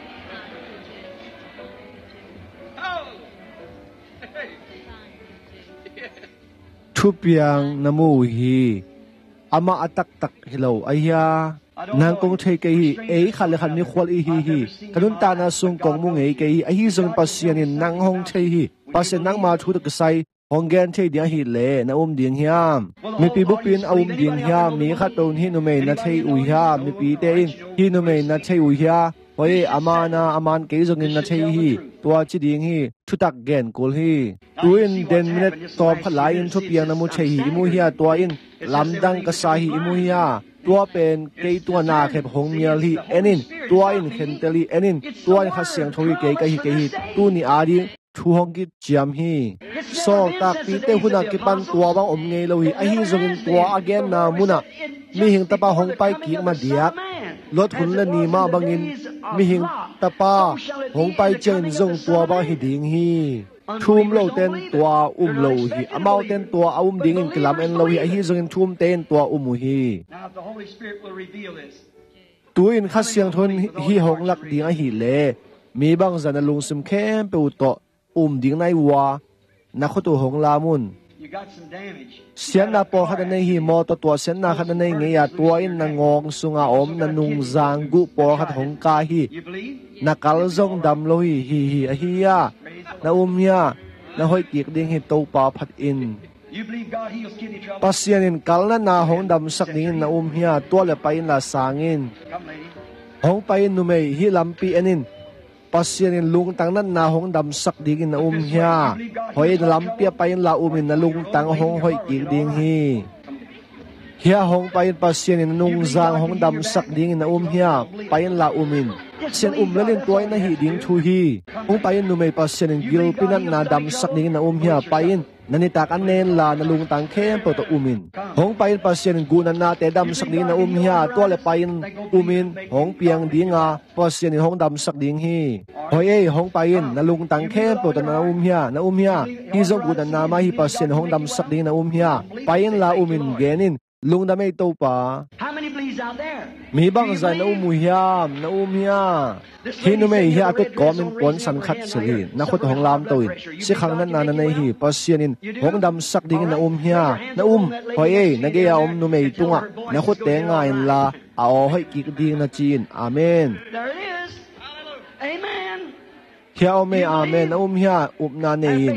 ทุบยังนามูฮีอามาอัตักตักฮิโลอายานางกงเทเกฮีเอขันเลขันมีควอลอีฮีฮีกนุนตานาซุงกงมุงเอเกฮีไอฮีซงปัสเซียนินนางฮงเทฮีปัสเซียนนางมาทุตกไซฮงแกนเทเดียฮีเลนาอุมเดียงฮิยามมีปีบุปินอาอุมเดียงฮิยามมีขัดตูนฮินุเมนาเทอุยามีปีเตอินฮินุเมนาเทอุยาเฮ้ยอามานาอามันเกยซงอินนาเทฮีตัวจิดิงฮีทุตักแกนกุลฮีตัวอินเดนมิเนตตอบขลายอินทุเปียงนามุเทฮีอิมุฮิยาตัวอินลำดังกษาฮีอิมุฮิยาตัวเป็นเกยตัวนาเข็บหงเมียลีเอนินตัวอินเข็นเตลีเอนินตัวอินขัดเสียงทวีเกยกะฮีเกฮีตัวนี้อาดิทูฮงกิจยามฮีสอตากปีเตหุนักกิปันตัวบางอมเงยโลฮีไอฮีซงอินตัวอเกนนามุนะมีหิงตะปาหงไปกีมาเดียกลดหุ่นละนีมาบังอินมีหิงตะปาหงไปเจนซงตัวบางฮิดิงฮีทุ่มโลเต้นตัวอุ้มโลฮีอมาเต้นตัวอุ้มดิงอินกลัมเอ็นโลฮีไอฮีซงอินทุ่มเต้นตัวอุ้มฮี Now the Holy Spirit will reveal this. ตัวอินขัดเสียงทนฮีหงลักดิงไอฮีเลมีบางจันลุงสมเข้มเปิวโตอุ้มดิงในวัวนักตัวหงลามุน You got some damage. เสียนนาปอขัดในฮีมอตตัวเสียนนาขัดในเงียตัวอินนางงสุงอาอมนันุงจางกุปอขัดหงกาฮี You believe? นักกลจงดำโลฮีฮีฮีอฮียานาอุมยานาหอยกีกดิงฮีโตปาพัดอิน You believe God heals kidney trouble? ปัสยานินกัลนานาหงดำสักดิงนาอุมยาตัวเลไปอินลาสางิน Come, lady. หงไปอินนุเมฮีลัมปีเอนินปัสยานินลุงตังนั้นนาหงดำสักดิงนาอุมยาหอยลัมเปียไปอินลาอุมินนาลุงตังหงหอยกีกดิงฮีเฮียหงไปอินปัสยานินนุงจางหงดำสักดิงนาอุมยาไปอินลาอุมินเสียนอุ้มและเล่นตัวอินนาฮีดิงทูฮีหงไปอินนุเมปัสยานินกิลปินันนาดำสักดิงนาอุมยาไปอินนันนิตากันเนนลานาลุงตังเข้มเปิดอุมินหงไปอินปัสยานินกูนันนาเตดำสักดิงนาอุมยาตัวเลไปอินอุมินหงเปียงดิงาปัสยานินหงดำสักดิงฮีหอยเอหงไปอินนาลุงตังเข้มเปิดนาอุมยานาอุมยาฮีจงกูนันนามาฮีปัสยานินหงดำสักดิงนาอุมยาไปอินลาอุมินเกนินลุงดำไม่โตปา How many believes out there? มีบางใจนาอุมุยามนาอุมยาที่นุเมย์ฮีอาตุกอมินปนสันขัดสิลีนักขุดหงลามตัวสิขังนั้นนาในฮีปัสยานินหงดำสักดิ่งนาอุมยานาอุมหอยเอนักเกียอมนุเมย์ตุงะนักขุดเตงไงลาเอาให้กิกดิ่งนาจีนอาเมน There it is. Amen. เฮียอเมอาเมนนาอุมยาอุบนาเนยิน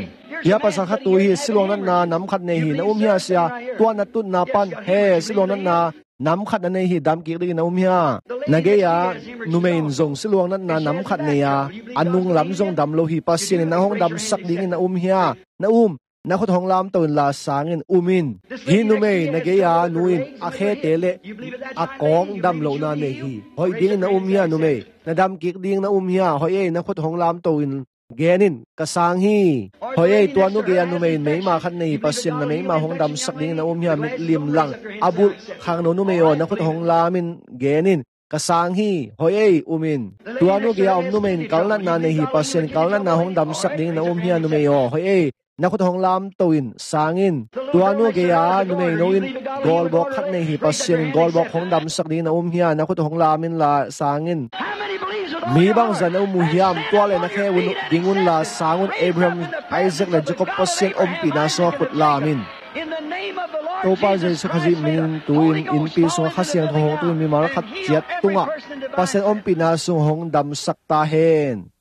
ya pasang khatu hi silong nan na nam khat nei hi na um hiya sia tua na tut na pan he silong nan na nam khat nei hi dam ki ri na um hiya nage ya numein zong silong nan na nam khat nei ya anung lam zong dam lo hi pasin na hong dam sak ding na um hiya na um na khot hong lam ton la sangin umin hi numei nage ya nuin a khe tele a kong dam lo na nei hi hoi ding na um hiya numei na dam ki ding na um hiya hoi e na khot hong lam ton genin kasang hi hoi ei tua nu ge anu mei mei ma khan nei pasin na mei ma hong dam sak ding na um hiam mit lim lang abul khang no nu mei on na khot hong la min genin kasang hi hoi ei umin tua nu ge om nu mein kalna na nei hi pasin kalna na hong dam sak ding na um hiam nu mei o hoi ei na khot hong lam toin sangin tua nu ge ya nu mei no in gol bok khat nei hi pasin gol bok hong dam sak ding na um hiam na khot hong la min la sangin mi bang zan au muhiam toale na khe un dingun la sangun Abraham Isaac la Jacob pasen om pina so khut la min to pa jesu khaji min tuin in pi so khasiang thong tu mi mar khat chiat tunga pasen om pina so hong dam sakta hen